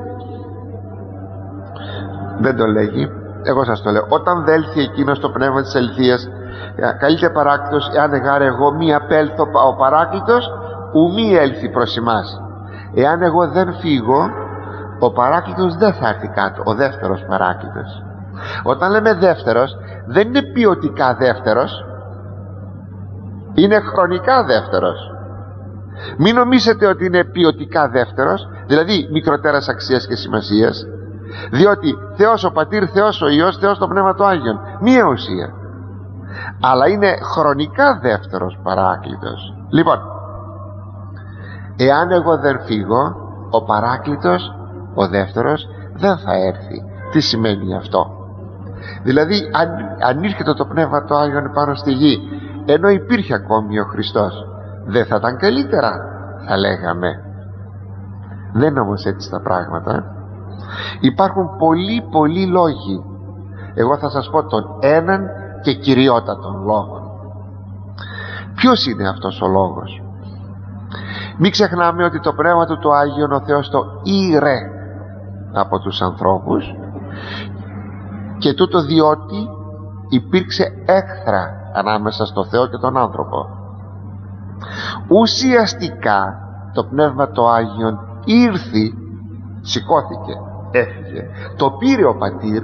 δεν το λέγει, εγώ σας το λέω, όταν δέλθει εκείνος το Πνεύμα της αληθείας, καλείται Παράκλητος, εάν εγάρε εγώ μη απέλθω ο Παράκλητος, ου μη έλθει προς εμάς. Εάν εγώ δεν φύγω, ο Παράκλητος δεν θα έρθει κάτω, ο δεύτερος Παράκλητος. Όταν λέμε δεύτερος, δεν είναι ποιοτικά δεύτερος, είναι χρονικά δεύτερος. Μην νομίζετε ότι είναι ποιοτικά δεύτερος, δηλαδή μικροτέρας αξίας και σημασίας, διότι Θεός ο Πατήρ, Θεός ο Υιός, Θεός το Πνεύμα το Άγιον, μία ουσία, αλλά είναι χρονικά δεύτερος Παράκλητος. Λοιπόν, εάν εγώ δεν φύγω, ο Παράκλητος, ο δεύτερος, δεν θα έρθει. Τι σημαίνει αυτό? Δηλαδή αν ήρθε το Πνεύμα το Άγιον πάνω στη γη, ενώ υπήρχε ακόμη ο Χριστός, δεν θα ήταν καλύτερα, θα λέγαμε? Δεν είναι όμως έτσι τα πράγματα. Υπάρχουν πολλοί λόγοι. Εγώ θα σας πω τον έναν και κυριότατον λόγο. Ποιος είναι αυτός ο λόγος? Μην ξεχνάμε ότι το Πνεύμα του το Άγιον ο Θεός το ήρε από τους ανθρώπους, και τούτο διότι υπήρξε έχθρα ανάμεσα στο Θεό και τον άνθρωπο. Ουσιαστικά το Πνεύμα το Άγιον ήρθε, σηκώθηκε, έφυγε, το πήρε ο Πατήρ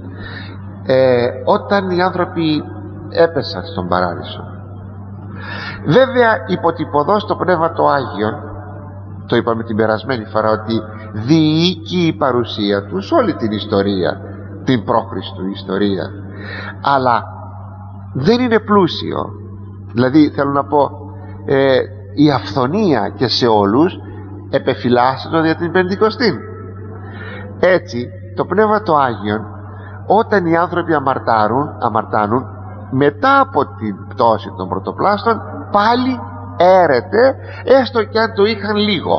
όταν οι άνθρωποι έπεσαν στον Παράδεισο. Βέβαια υποτυπωδώς το Πνεύμα το Άγιον, το είπαμε την περασμένη φορά, ότι διοικεί η παρουσία του σε όλη την ιστορία, την πρόχριστου ιστορία, αλλά δεν είναι πλούσιο. Δηλαδή θέλω να πω, η αυθονία και σε όλους επεφυλάσσεται για την Πεντηκοστή. Έτσι το Πνεύμα το Άγιον, όταν οι άνθρωποι αμαρτάνουν μετά από την πτώση των πρωτοπλάστων, πάλι έρεται, έστω και αν το είχαν λίγο.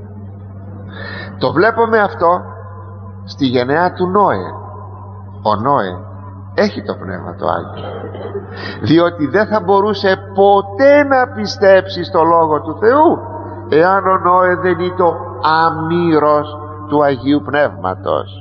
Το βλέπουμε αυτό στη γενεά του Νόε. Ο Νόε έχει το Πνεύμα το Άγιο, διότι δεν θα μπορούσε ποτέ να πιστέψει στο Λόγο του Θεού εάν ο Νόε δεν ήταν αμήρος του Αγίου Πνεύματος.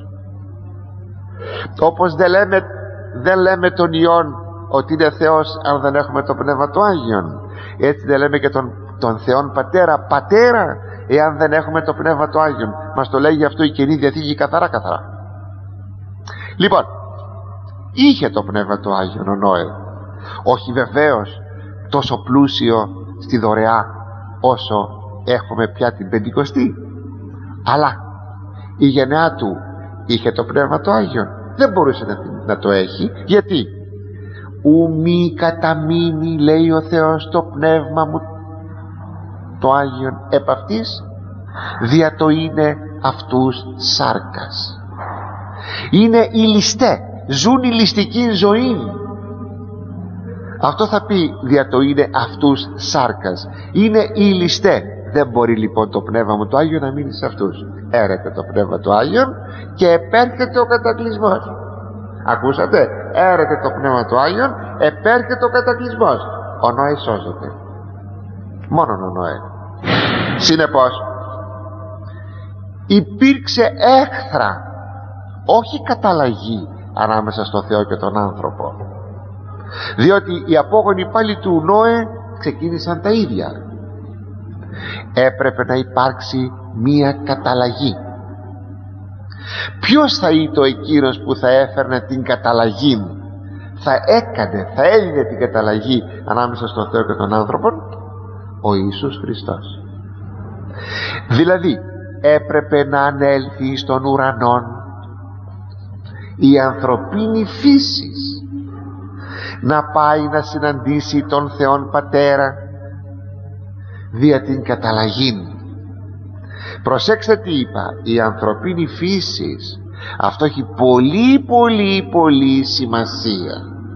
Όπως δεν λέμε τον Υιόν ότι είναι Θεός αν δεν έχουμε το Πνεύμα το Άγιον, έτσι δεν λέμε και τον Θεόν Πατέρα εάν δεν έχουμε το Πνεύμα το Άγιον. Μας το λέγει αυτό η Καινή Διαθήκη καθαρά. Λοιπόν, είχε το Πνεύμα το Άγιον ο Νόε, όχι βεβαίως τόσο πλούσιο στη δωρεά όσο έχουμε πια την Πεντηκοστή, αλλά η γενεά του είχε το Πνεύμα το Άγιον. Δεν μπορούσε να το έχει. Γιατί? Ου μη καταμείνει, λέει ο Θεός, το Πνεύμα μου το Άγιον επ' αυτής, δια το είναι αυτούς σάρκας. Είναι οι ληστέ, ζουν η ληστική ζωή. Αυτό θα πει δια το είναι αυτούς σάρκας. Είναι οι ληστέ. Δεν μπορεί λοιπόν το Πνεύμα μου το Άγιο να μείνει σε αυτούς. Έρεται το Πνεύμα το Άγιον και επέρχεται ο κατακλυσμός. Ακούσατε? Έρεται το Πνεύμα το Άγιον, επέρχεται ο κατακλυσμός. Ο Νόε σώζεται. Μόνον ο Νόε. Συνεπώς υπήρξε έχθρα, όχι καταλλαγή, ανάμεσα στο Θεό και τον άνθρωπο, διότι οι απόγονοι πάλι του Νόε ξεκίνησαν τα ίδια. Έπρεπε να υπάρξει μία καταλλαγή. Ποιος θα ήταν εκείνος που θα έφερνε την καταλλαγή, θα έδινε την καταλλαγή ανάμεσα στον Θεό και τον άνθρωπο? Ο Ιησούς Χριστός. Δηλαδή έπρεπε να ανέλθει στον ουρανόν η ανθρωπίνη φύση, να πάει να συναντήσει τον Θεόν Πατέρα δια την καταλλαγή. Προσέξτε τι είπα, η ανθρωπίνη φύση. Αυτό έχει πολύ σημασία.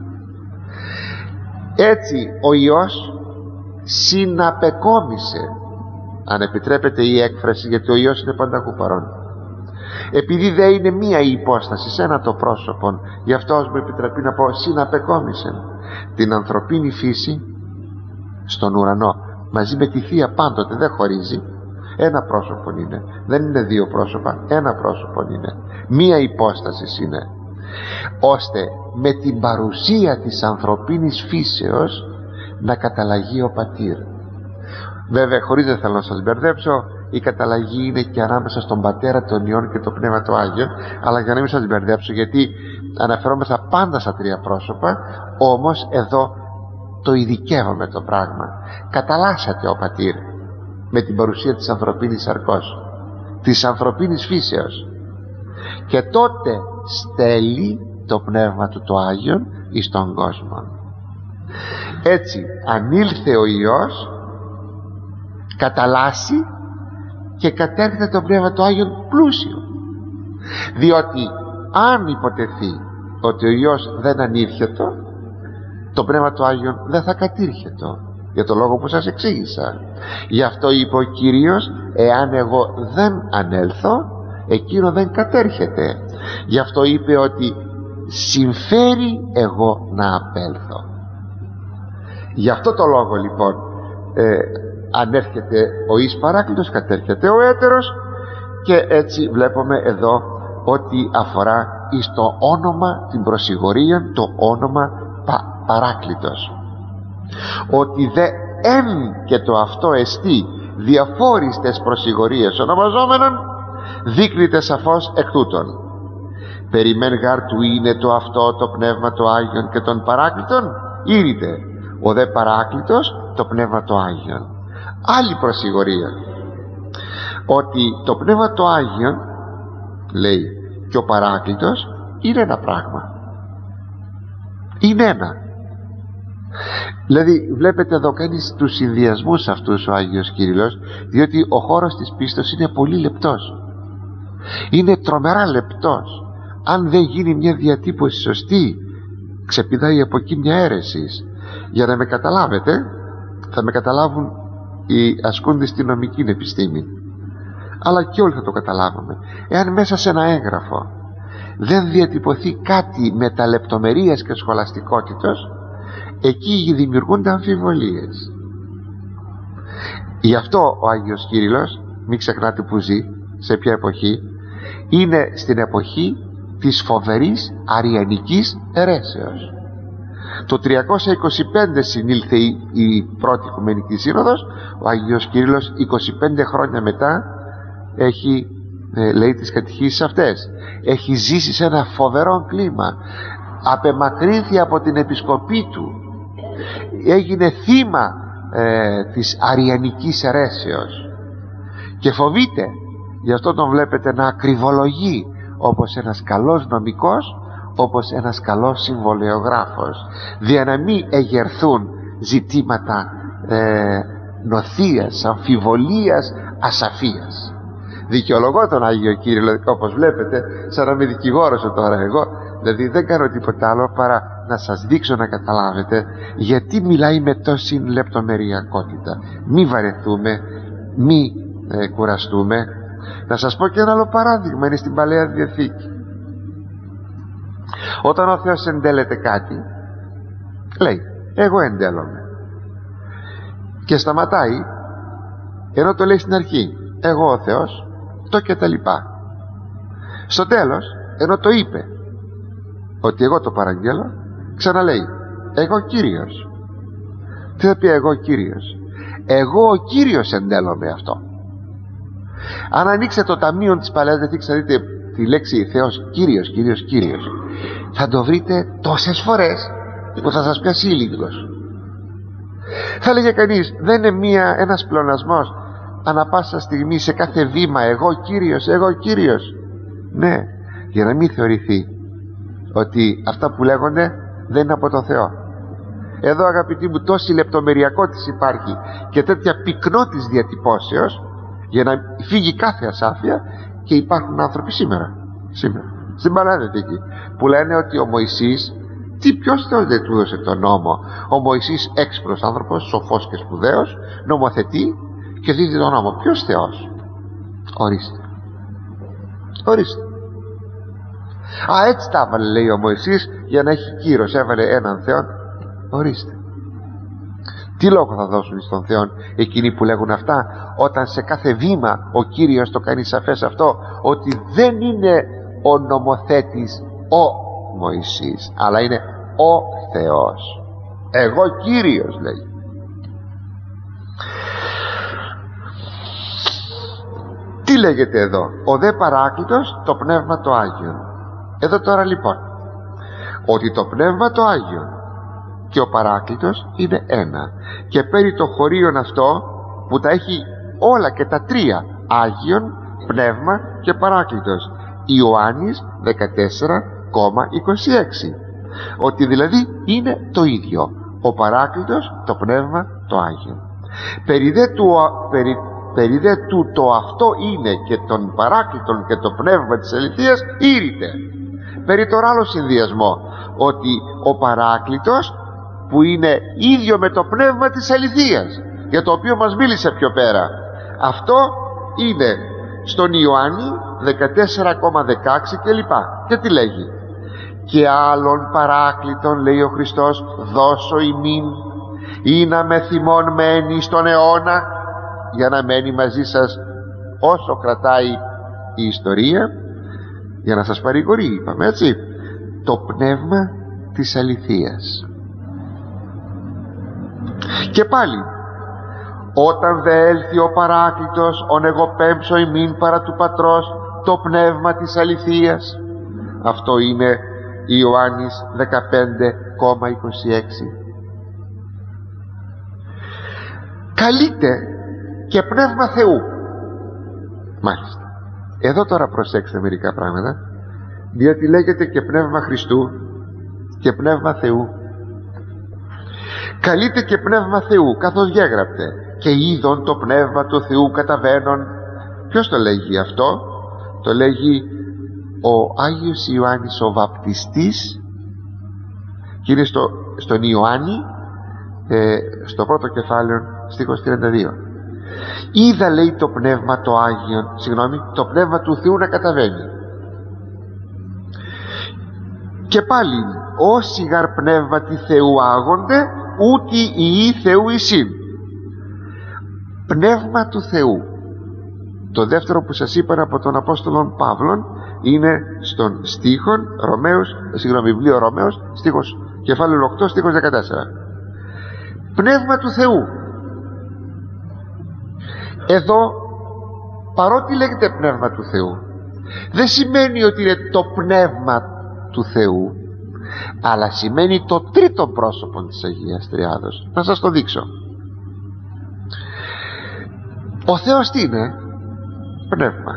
Έτσι ο Υιός συναπεκόμισε, αν επιτρέπετε η έκφραση, γιατί ο Υιός είναι πανταχού παρόν. Επειδή δεν είναι μία η υπόσταση σε ένα το πρόσωπο, γι' αυτό μου επιτρέπει να πω συναπεκόμισε την ανθρωπίνη φύση στον ουρανό, μαζί με τη Θεία πάντοτε, δεν χωρίζει. Ένα πρόσωπο είναι, δεν είναι δύο πρόσωπα, ένα πρόσωπο είναι, μία υπόσταση είναι, ώστε με την παρουσία της ανθρωπίνης φύσεως να καταλλαγεί ο Πατήρ. Βέβαια, χωρίς δεν θέλω να σας μπερδέψω, η καταλλαγή είναι και ανάμεσα στον Πατέρα, τον Υιόν και το Πνεύμα το Άγιο, αλλά για να μην σας μπερδέψω, γιατί αναφερόμεθα πάντα στα τρία πρόσωπα, όμως εδώ το ειδικεύομαι το πράγμα. Καταλλάσσεται ο πατήρ με την παρουσία της ανθρωπίνης σαρκός, της ανθρωπίνης φύσεως, και τότε στέλνει το Πνεύμα του το Άγιον εις τον κόσμο. Έτσι ανήλθε ο Υιός, καταλλάσσει και κατέρχεται το Πνεύμα του Άγιον πλούσιο, διότι αν υποτεθεί ότι ο Υιός δεν ανήρχεται, το Πνεύμα του Άγιον δεν θα κατήρχεται, για το λόγο που σας εξήγησα. Γι' αυτό είπε ο Κύριος, εάν εγώ δεν ανέλθω, εκείνο δεν κατέρχεται. Γι' αυτό είπε ότι συμφέρει εγώ να απέλθω. Γι' αυτό το λόγο λοιπόν αν έρχεται ο εις Παράκλητος, κατέρχεται ο έτερος, και έτσι βλέπουμε εδώ ότι αφορά εις το όνομα, την προσηγορία, το όνομα Παράκλητος. Ότι δε εν και το αυτό εστί διαφόριστες προσηγορίες ονομαζόμενων, δείχνεται σαφώς εκ τούτων. Περιμέν γάρ του είναι το αυτό το Πνεύμα το Άγιον και των Παράκλητων, ήρυτε ο δε Παράκλητος το Πνεύμα το Άγιον. Άλλη προσηγορία, ότι το Πνεύμα το Άγιον, λέει, και ο Παράκλητος είναι ένα πράγμα, είναι ένα. Δηλαδή βλέπετε εδώ κάνει τους συνδυασμούς αυτούς ο Άγιος Κύριλλος, διότι ο χώρος της πίστος είναι πολύ λεπτός, είναι τρομερά λεπτός. Αν δεν γίνει μια διατύπωση σωστή, ξεπηδάει από εκεί μια αίρεση. Για να με καταλάβετε, θα με καταλάβουν οι ασκούντες στη νομική επιστήμη, αλλά και όλοι θα το καταλάβουμε. Εάν μέσα σε ένα έγγραφο δεν διατυπωθεί κάτι με τα λεπτομερίας και σχολαστικότητος, εκεί δημιουργούνται αμφιβολίες. Γι' αυτό ο Άγιος Κύριλλος, μην ξεχνάτε που ζει, σε ποια εποχή είναι, στην εποχή της φοβερής αριανικής αιρέσεως. Το 325 συνήλθε η πρώτη Οικουμενική Σύνοδος. Ο Άγιος Κύριλλος 25 χρόνια μετά έχει, λέει τις κατηχήσεις αυτές, έχει ζήσει σε ένα φοβερό κλίμα, απεμακρύνθη από την επισκοπή του, έγινε θύμα της αριανικής αιρέσεως και φοβείται. Γι' αυτό τον βλέπετε να ακριβολογεί όπως ένας καλός νομικός, όπως ένας καλός συμβολεογράφος, δια να μην εγερθούν ζητήματα νοθείας, αμφιβολίας, ασαφίας. Δικαιολογώ τον Άγιο Κύριλλο, όπως βλέπετε, σαν να είμαι δικηγόρος τώρα εγώ, δηλαδή δεν κάνω τίποτα άλλο παρά να σας δείξω να καταλάβετε γιατί μιλάει με τόση λεπτομεριακότητα. Μη βαρεθούμε, μη κουραστούμε. Να σας πω και ένα άλλο παράδειγμα, είναι στην Παλαιά Διαθήκη. Όταν ο Θεός εντέλεται κάτι, λέει εγώ εντέλομαι, και σταματάει, ενώ το λέει στην αρχή εγώ ο Θεός, το και τα λοιπά. Στο τέλος, ενώ το είπε ότι εγώ το παραγγέλω, ξαναλέει εγώ Κύριος. Τι θα πει εγώ Κύριος? Εγώ ο Κύριος εντέλομαι αυτό. Αν ανοίξετε το ταμείο της Παλαιάς Διαθήκης, θα δείτε τη λέξη Θεός, Κύριος, Κύριος, Κύριος, θα το βρείτε τόσες φορές που θα σας πιάσει ήλιγκος. Θα λέγε κανείς, δεν είναι ένας πλεονασμός ανά πάσα στιγμή, σε κάθε βήμα εγώ Κύριος, εγώ Κύριος? Ναι, για να μην θεωρηθεί ότι αυτά που λέγονται δεν είναι από τον Θεό. Εδώ, αγαπητοί μου, τόση λεπτομεριακότητα υπάρχει και τέτοια πυκνότης διατυπώσεως, για να φύγει κάθε ασάφεια. Και υπάρχουν άνθρωποι σήμερα στην Παλαιά Διαθήκη που λένε ότι ο Μωυσής, ποιος Θεός δεν του έδωσε τον νόμο? Ο Μωυσής, έξυπνος άνθρωπος, σοφός και σπουδαίος, νομοθετεί και δίδει τον νόμο. Ποιος Θεός? Ορίστε. Α, έτσι τα έβαλε, λέει ο Μωυσής, για να έχει κύρος, έβαλε έναν Θεό. Ορίστε. Τι λόγο θα δώσουν στον Θεό εκείνοι που λέγουν αυτά, όταν σε κάθε βήμα ο Κύριος το κάνει σαφές αυτό, ότι δεν είναι ο νομοθέτης ο Μωυσής, αλλά είναι ο Θεός. Εγώ Κύριος, λέει. Τι λέγεται εδώ? Ο δε Παράκλητος το Πνεύμα το Άγιον. Εδώ τώρα λοιπόν ότι το Πνεύμα το Άγιο και ο Παράκλητος είναι ένα, και παίρνει το χωρίον αυτό που τα έχει όλα και τα τρία, Άγιον, Πνεύμα και Παράκλητος. Ιωάννης 14,26, ότι δηλαδή είναι το ίδιο, ο Παράκλητος, το Πνεύμα το Άγιο. Περί δε του το αυτό είναι και των Παράκλητων και το Πνεύμα της αληθείας ήρυτε. Περί τώρα άλλο συνδυασμό, ότι ο Παράκλητος που είναι ίδιο με το Πνεύμα της αληθείας, για το οποίο μας μίλησε πιο πέρα, αυτό είναι στον Ιωάννη 14,16 κλπ. Και τι λέγει? Και άλλων Παράκλητων, λέει ο Χριστός, δώσω ημίν, ή να με θυμών μένει στον αιώνα, για να μένει μαζί σας όσο κρατάει η ιστορία, για να σας παρηγορεί, είπαμε έτσι, το Πνεύμα της αληθείας. Και πάλι, όταν δε έλθει ο Παράκλητος, ον εγώ πέμψω ημίν παρά του Πατρός το Πνεύμα της αληθείας. Αυτό είναι Ιωάννης 15,26. Καλείται και Πνεύμα Θεού. Μάλιστα, εδώ τώρα προσέξτε μερικά πράγματα, διότι λέγεται και Πνεύμα Χριστού και Πνεύμα Θεού. Καλείται και Πνεύμα Θεού, καθώς γέγραπτε, και είδον το Πνεύμα του Θεού καταβαίνον. Ποιος το λέγει αυτό? Το λέγει ο Άγιος Ιωάννης ο Βαπτιστής, και είναι στον Ιωάννη, στο πρώτο κεφάλαιο, στίχος 32. Είδα, λέει, το Πνεύμα το Άγιο, το Πνεύμα του Θεού να καταβαίνει. Και πάλι, όσοι γαρ Πνεύματι Θεού άγονται, ούτι ιη Θεού εισήν. Πνεύμα του Θεού. Το δεύτερο που σας είπα από τον Απόστολο Παύλον είναι στον στίχον βιβλίο Ρωμαίος, κεφάλαιο 8, στίχος 14. Πνεύμα του Θεού. Εδώ, παρότι λέγεται Πνεύμα του Θεού, δεν σημαίνει ότι είναι το Πνεύμα του Θεού, αλλά σημαίνει το τρίτο πρόσωπο της Αγίας Τριάδος. Να σας το δείξω. Ο Θεός τι είναι? Πνεύμα.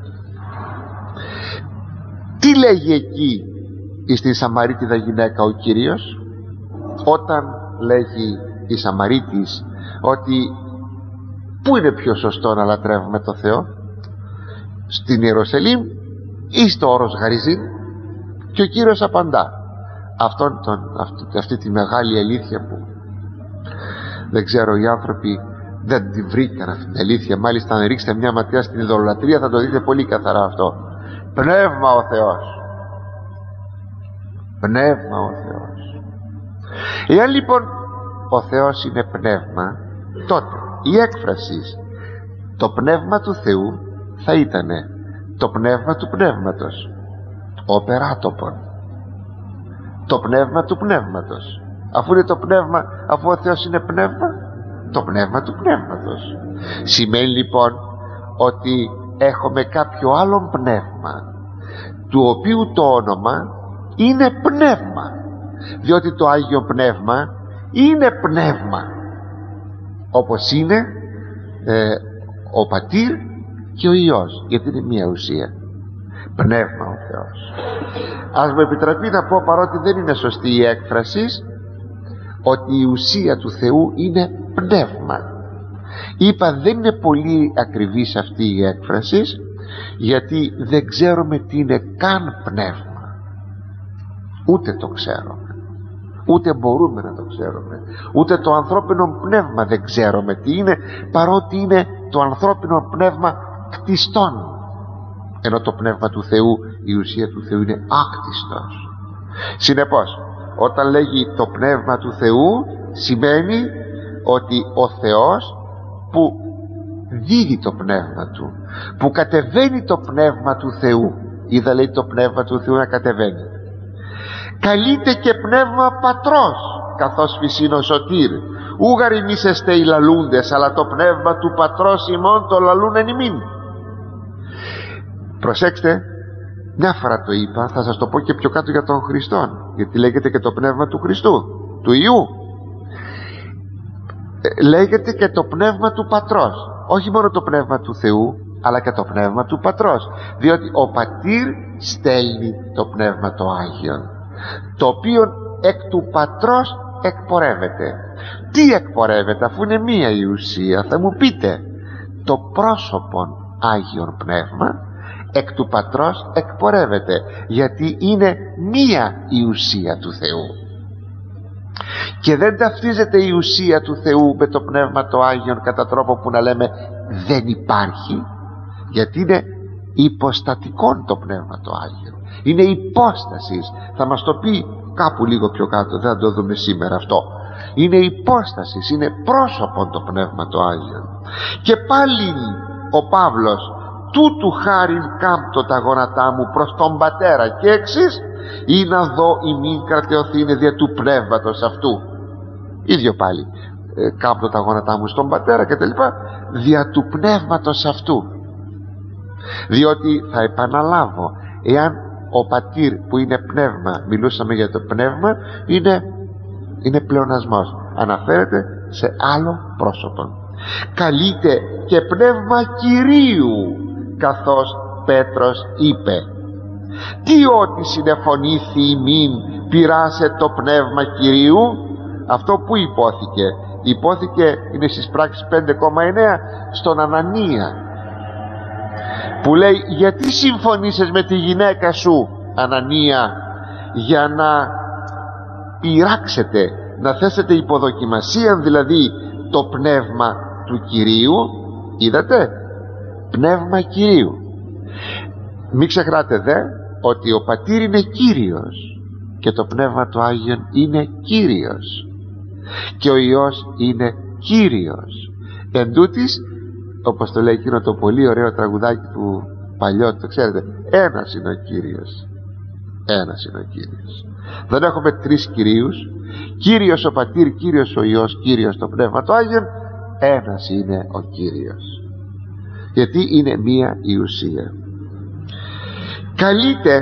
Τι λέγει εκεί στην Σαμαρίτιδα γυναίκα ο Κύριος, όταν λέγει η Σαμαρίτης ότι πού είναι πιο σωστό να λατρεύουμε το Θεό, στην Ιερουσαλήμ ή στο όρος Γαριζήν? Και ο Κύριος απαντά αυτή τη μεγάλη αλήθεια που δεν ξέρω, οι άνθρωποι δεν τη βρήκαν αυτή την αλήθεια. Μάλιστα, αν ρίξετε μια ματιά στην ειδωλολατρία θα το δείτε πολύ καθαρά αυτό. Πνεύμα ο Θεός. Πνεύμα ο Θεός. Εάν λοιπόν ο Θεός είναι πνεύμα, τότε η έκφραση το πνεύμα του Θεού θα ήταν το πνεύμα του πνεύματος, ο περάτοπον, το πνεύμα του πνεύματος. Αφού είναι το πνεύμα, αφού ο Θεός είναι πνεύμα, το πνεύμα του πνεύματος. Σημαίνει λοιπόν ότι έχουμε κάποιο άλλο πνεύμα, του οποίου το όνομα είναι πνεύμα, διότι το Άγιο Πνεύμα είναι πνεύμα, όπως είναι ο Πατήρ και ο Υιός, γιατί είναι μία ουσία. Πνεύμα ο Θεός. Ας μου επιτραπεί να πω, παρότι δεν είναι σωστή η έκφραση, ότι η ουσία του Θεού είναι πνεύμα. Είπα δεν είναι πολύ ακριβής αυτή η έκφραση, γιατί δεν ξέρουμε τι είναι καν πνεύμα. Ούτε το ξέρουμε, ούτε μπορούμε να το ξέρουμε. Ούτε το ανθρώπινο πνεύμα δεν ξέρουμε τι είναι, παρότι είναι το ανθρώπινο πνεύμα κτιστόν, ενώ το πνεύμα του Θεού, η ουσία του Θεού είναι άκτιστος. Συνεπώς, όταν λέγει το πνεύμα του Θεού, σημαίνει ότι ο Θεός που δίδει το πνεύμα του, που κατεβαίνει το πνεύμα του Θεού, είδα λέει το πνεύμα του Θεού να κατεβαίνει. Καλείται και πνεύμα πατρός, καθώς φυσίν ο σωτήρ, ούγαρ ημείς εστε οι λαλούντες, αλλά το πνεύμα του πατρός ημών το λαλούν εν ημίν. Προσέξτε, μια φορά το είπα, θα σας το πω και πιο κάτω για τον Χριστόν, γιατί λέγεται και το Πνεύμα του Χριστού, του Υιού, λέγεται και το Πνεύμα του Πατρός, όχι μόνο το Πνεύμα του Θεού αλλά και το Πνεύμα του Πατρός, διότι ο Πατήρ στέλνει το Πνεύμα το Άγιον, το οποίο εκ του Πατρός εκπορεύεται. Τι εκπορεύεται, αφού είναι μία η ουσία? Θα μου πείτε, το πρόσωπον Άγιον Πνεύμα εκ του Πατρός εκπορεύεται, γιατί είναι μία η ουσία του Θεού και δεν ταυτίζεται η ουσία του Θεού με το Πνεύμα το Άγιον κατά τρόπο που να λέμε δεν υπάρχει, γιατί είναι υποστατικόν το Πνεύμα το Άγιο, είναι υπόστασης. Θα μας το πει κάπου λίγο πιο κάτω, δεν θα το δούμε σήμερα αυτό. Είναι υπόστασης, είναι πρόσωπον το Πνεύμα το Άγιο. Και πάλι ο Παύλος, τούτου χάριν κάμπτω τα γόνατά μου προς τον Πατέρα και εξής, ή να δω ημίν κρατεωθήνε δια του Πνεύματος αυτού. Ίδιο πάλι, κάμπτω τα γόνατά μου στον Πατέρα και τα λοιπά, δια του Πνεύματος αυτού. Διότι θα επαναλάβω, εάν ο Πατήρ που είναι πνεύμα, μιλούσαμε για το πνεύμα, είναι πλεονασμός, αναφέρεται σε άλλο πρόσωπο. Καλείται και πνεύμα Κυρίου, καθώς Πέτρος είπε, τι ότι συνεφωνήθη ημίν πειράσε το πνεύμα Κυρίου. Αυτό που υπόθηκε είναι στις πράξεις 5,9 στον Ανανία, που λέει, γιατί συμφωνήσες με τη γυναίκα σου Ανανία για να πειράξετε, να θέσετε υποδοκιμασία δηλαδή το πνεύμα του Κυρίου? Είδατε, πνεύμα Κυρίου. Μην ξεχνάτε δε ότι ο Πατήρ είναι Κύριος και το Πνεύμα του Άγιον είναι Κύριος και ο Υιός είναι Κύριος. Εν τούτοις, όπως το λέει εκείνο το πολύ ωραίο τραγουδάκι του παλιό, το ξέρετε, ένας είναι ο Κύριος, ένας είναι ο Κύριος. Δεν έχουμε τρεις Κυρίους, Κύριος ο Πατήρ, Κύριος ο Υιός, Κύριος το Πνεύμα το Άγιον. Ένας είναι ο Κύριος, γιατί είναι μία η ουσία. Καλείται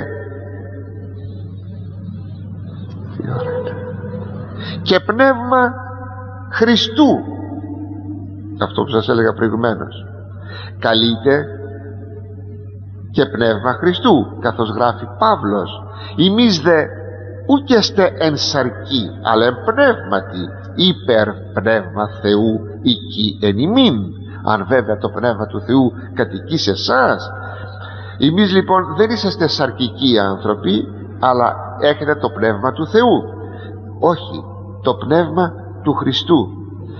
και πνεύμα Χριστού, αυτό που σας έλεγα προηγουμένως. Καλείται και πνεύμα Χριστού, καθώς γράφει Παύλος, ημείς δε ούκεστε εν σαρκή αλλά εν πνεύματι, υπερ πνεύμα Θεού οικεί εν ημίν. Αν βέβαια το πνεύμα του Θεού κατοικεί σε εσάς. Εμείς λοιπόν δεν είσαστε σαρκικοί άνθρωποι, αλλά έχετε το πνεύμα του Θεού, όχι το πνεύμα του Χριστού.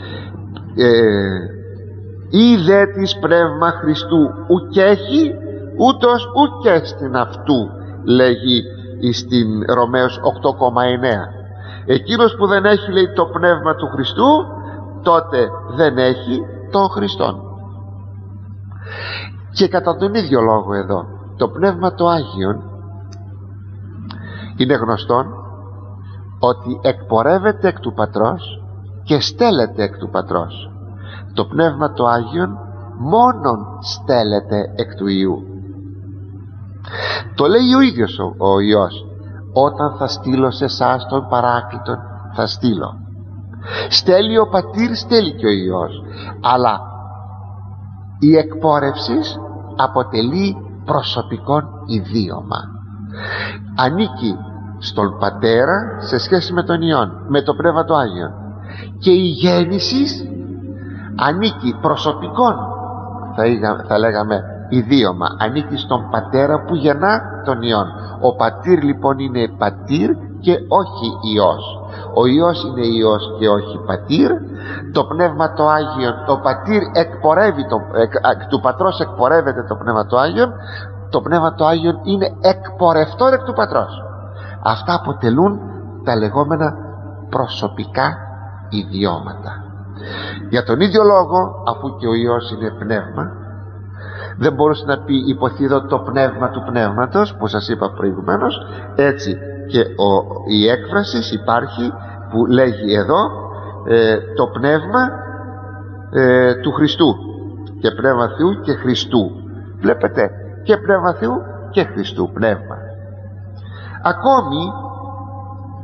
Ή δε της πνεύμα Χριστού ουκέχει, ούτως ουκέ στην αυτού, λέγει στην Ρωμαίους 8,9. Εκείνος που δεν έχει, λέει, το πνεύμα του Χριστού, τότε δεν έχει τον Χριστόν. Και κατά τον ίδιο λόγο εδώ, το Πνεύμα το Άγιον είναι γνωστόν ότι εκπορεύεται εκ του Πατρός και στέλνεται εκ του Πατρός. Το Πνεύμα το Άγιον μόνον στέλνεται εκ του Υιού. Το λέει ο ίδιος ο Υιός, όταν θα στείλω σε εσάς τον Παράκλητον, θα στείλω. Στέλνει ο Πατήρ, στέλνει και ο Υιός, αλλά η εκπόρευση αποτελεί προσωπικό ιδίωμα. Ανήκει στον Πατέρα σε σχέση με τον Υιόν, με το Πνεύμα το Άγιον, και η γέννηση ανήκει προσωπικών, θα λέγαμε ιδίωμα, ανήκει στον Πατέρα που γεννά τον Υιόν. Ο Πατήρ λοιπόν είναι Πατήρ και όχι Υιός. Ο Υιός είναι Υιός και όχι Πατήρ. Το Πνεύμα το Άγιον, το Πατήρ εκπορεύει του Πατρός εκπορεύεται το Πνεύμα το Άγιον. Το Πνεύμα το Άγιον είναι εκπορευτόν εκ του Πατρός. Αυτά αποτελούν τα λεγόμενα προσωπικά ιδιώματα. Για τον ίδιο λόγο, αφού και ο Υιός είναι πνεύμα, δεν μπορούσε να πει υποθέτω το πνεύμα του πνεύματος, που σας είπα προηγουμένως. Έτσι και η έκφραση υπάρχει που λέγει εδώ το πνεύμα του Χριστού, και πνεύμα Θεού και Χριστού. Βλέπετε, και πνεύμα Θεού και Χριστού πνεύμα. Ακόμη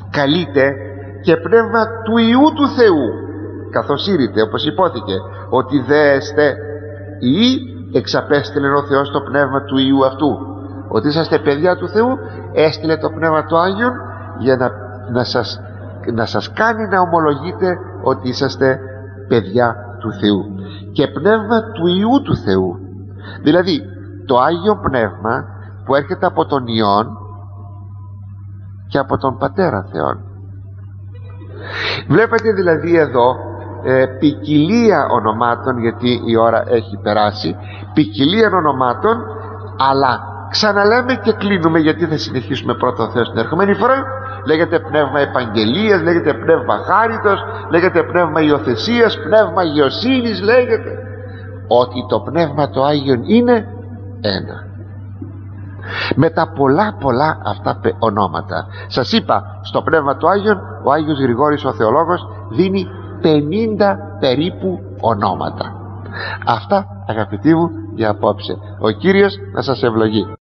καλείται και πνεύμα του Υιού του Θεού, καθώς ήρυτε, όπως υπόθηκε, ότι δέεστε ή εξαπέστειλε ο Θεός το πνεύμα του Υιού αυτού, ότι είσαστε παιδιά του Θεού. Έστειλε το πνεύμα του Άγιον για να σας κάνει να ομολογείτε ότι είσαστε παιδιά του Θεού, και πνεύμα του Υιού του Θεού, δηλαδή το Άγιο Πνεύμα που έρχεται από τον Υιόν και από τον Πατέρα Θεόν. Βλέπετε δηλαδή εδώ ποικιλία ονομάτων, γιατί η ώρα έχει περάσει, ποικιλία ονομάτων, αλλά ξαναλέμε και κλείνουμε, γιατί θα συνεχίσουμε πρώτα ο Θεός την ερχομένη φορά. Λέγεται πνεύμα επαγγελίας, λέγεται πνεύμα χάριτος, λέγεται πνεύμα υιοθεσίας, πνεύμα αγιοσύνης, λέγεται ότι το πνεύμα το Άγιον είναι ένα, με τα πολλά αυτά ονόματα. Σας είπα, στο πνεύμα του Άγιον ο Άγιος Γρηγόρης ο Θεολόγος δίνει 50 περίπου ονόματα. Αυτά, αγαπητοί μου, για απόψε. Ο Κύριος να σας ευλογεί.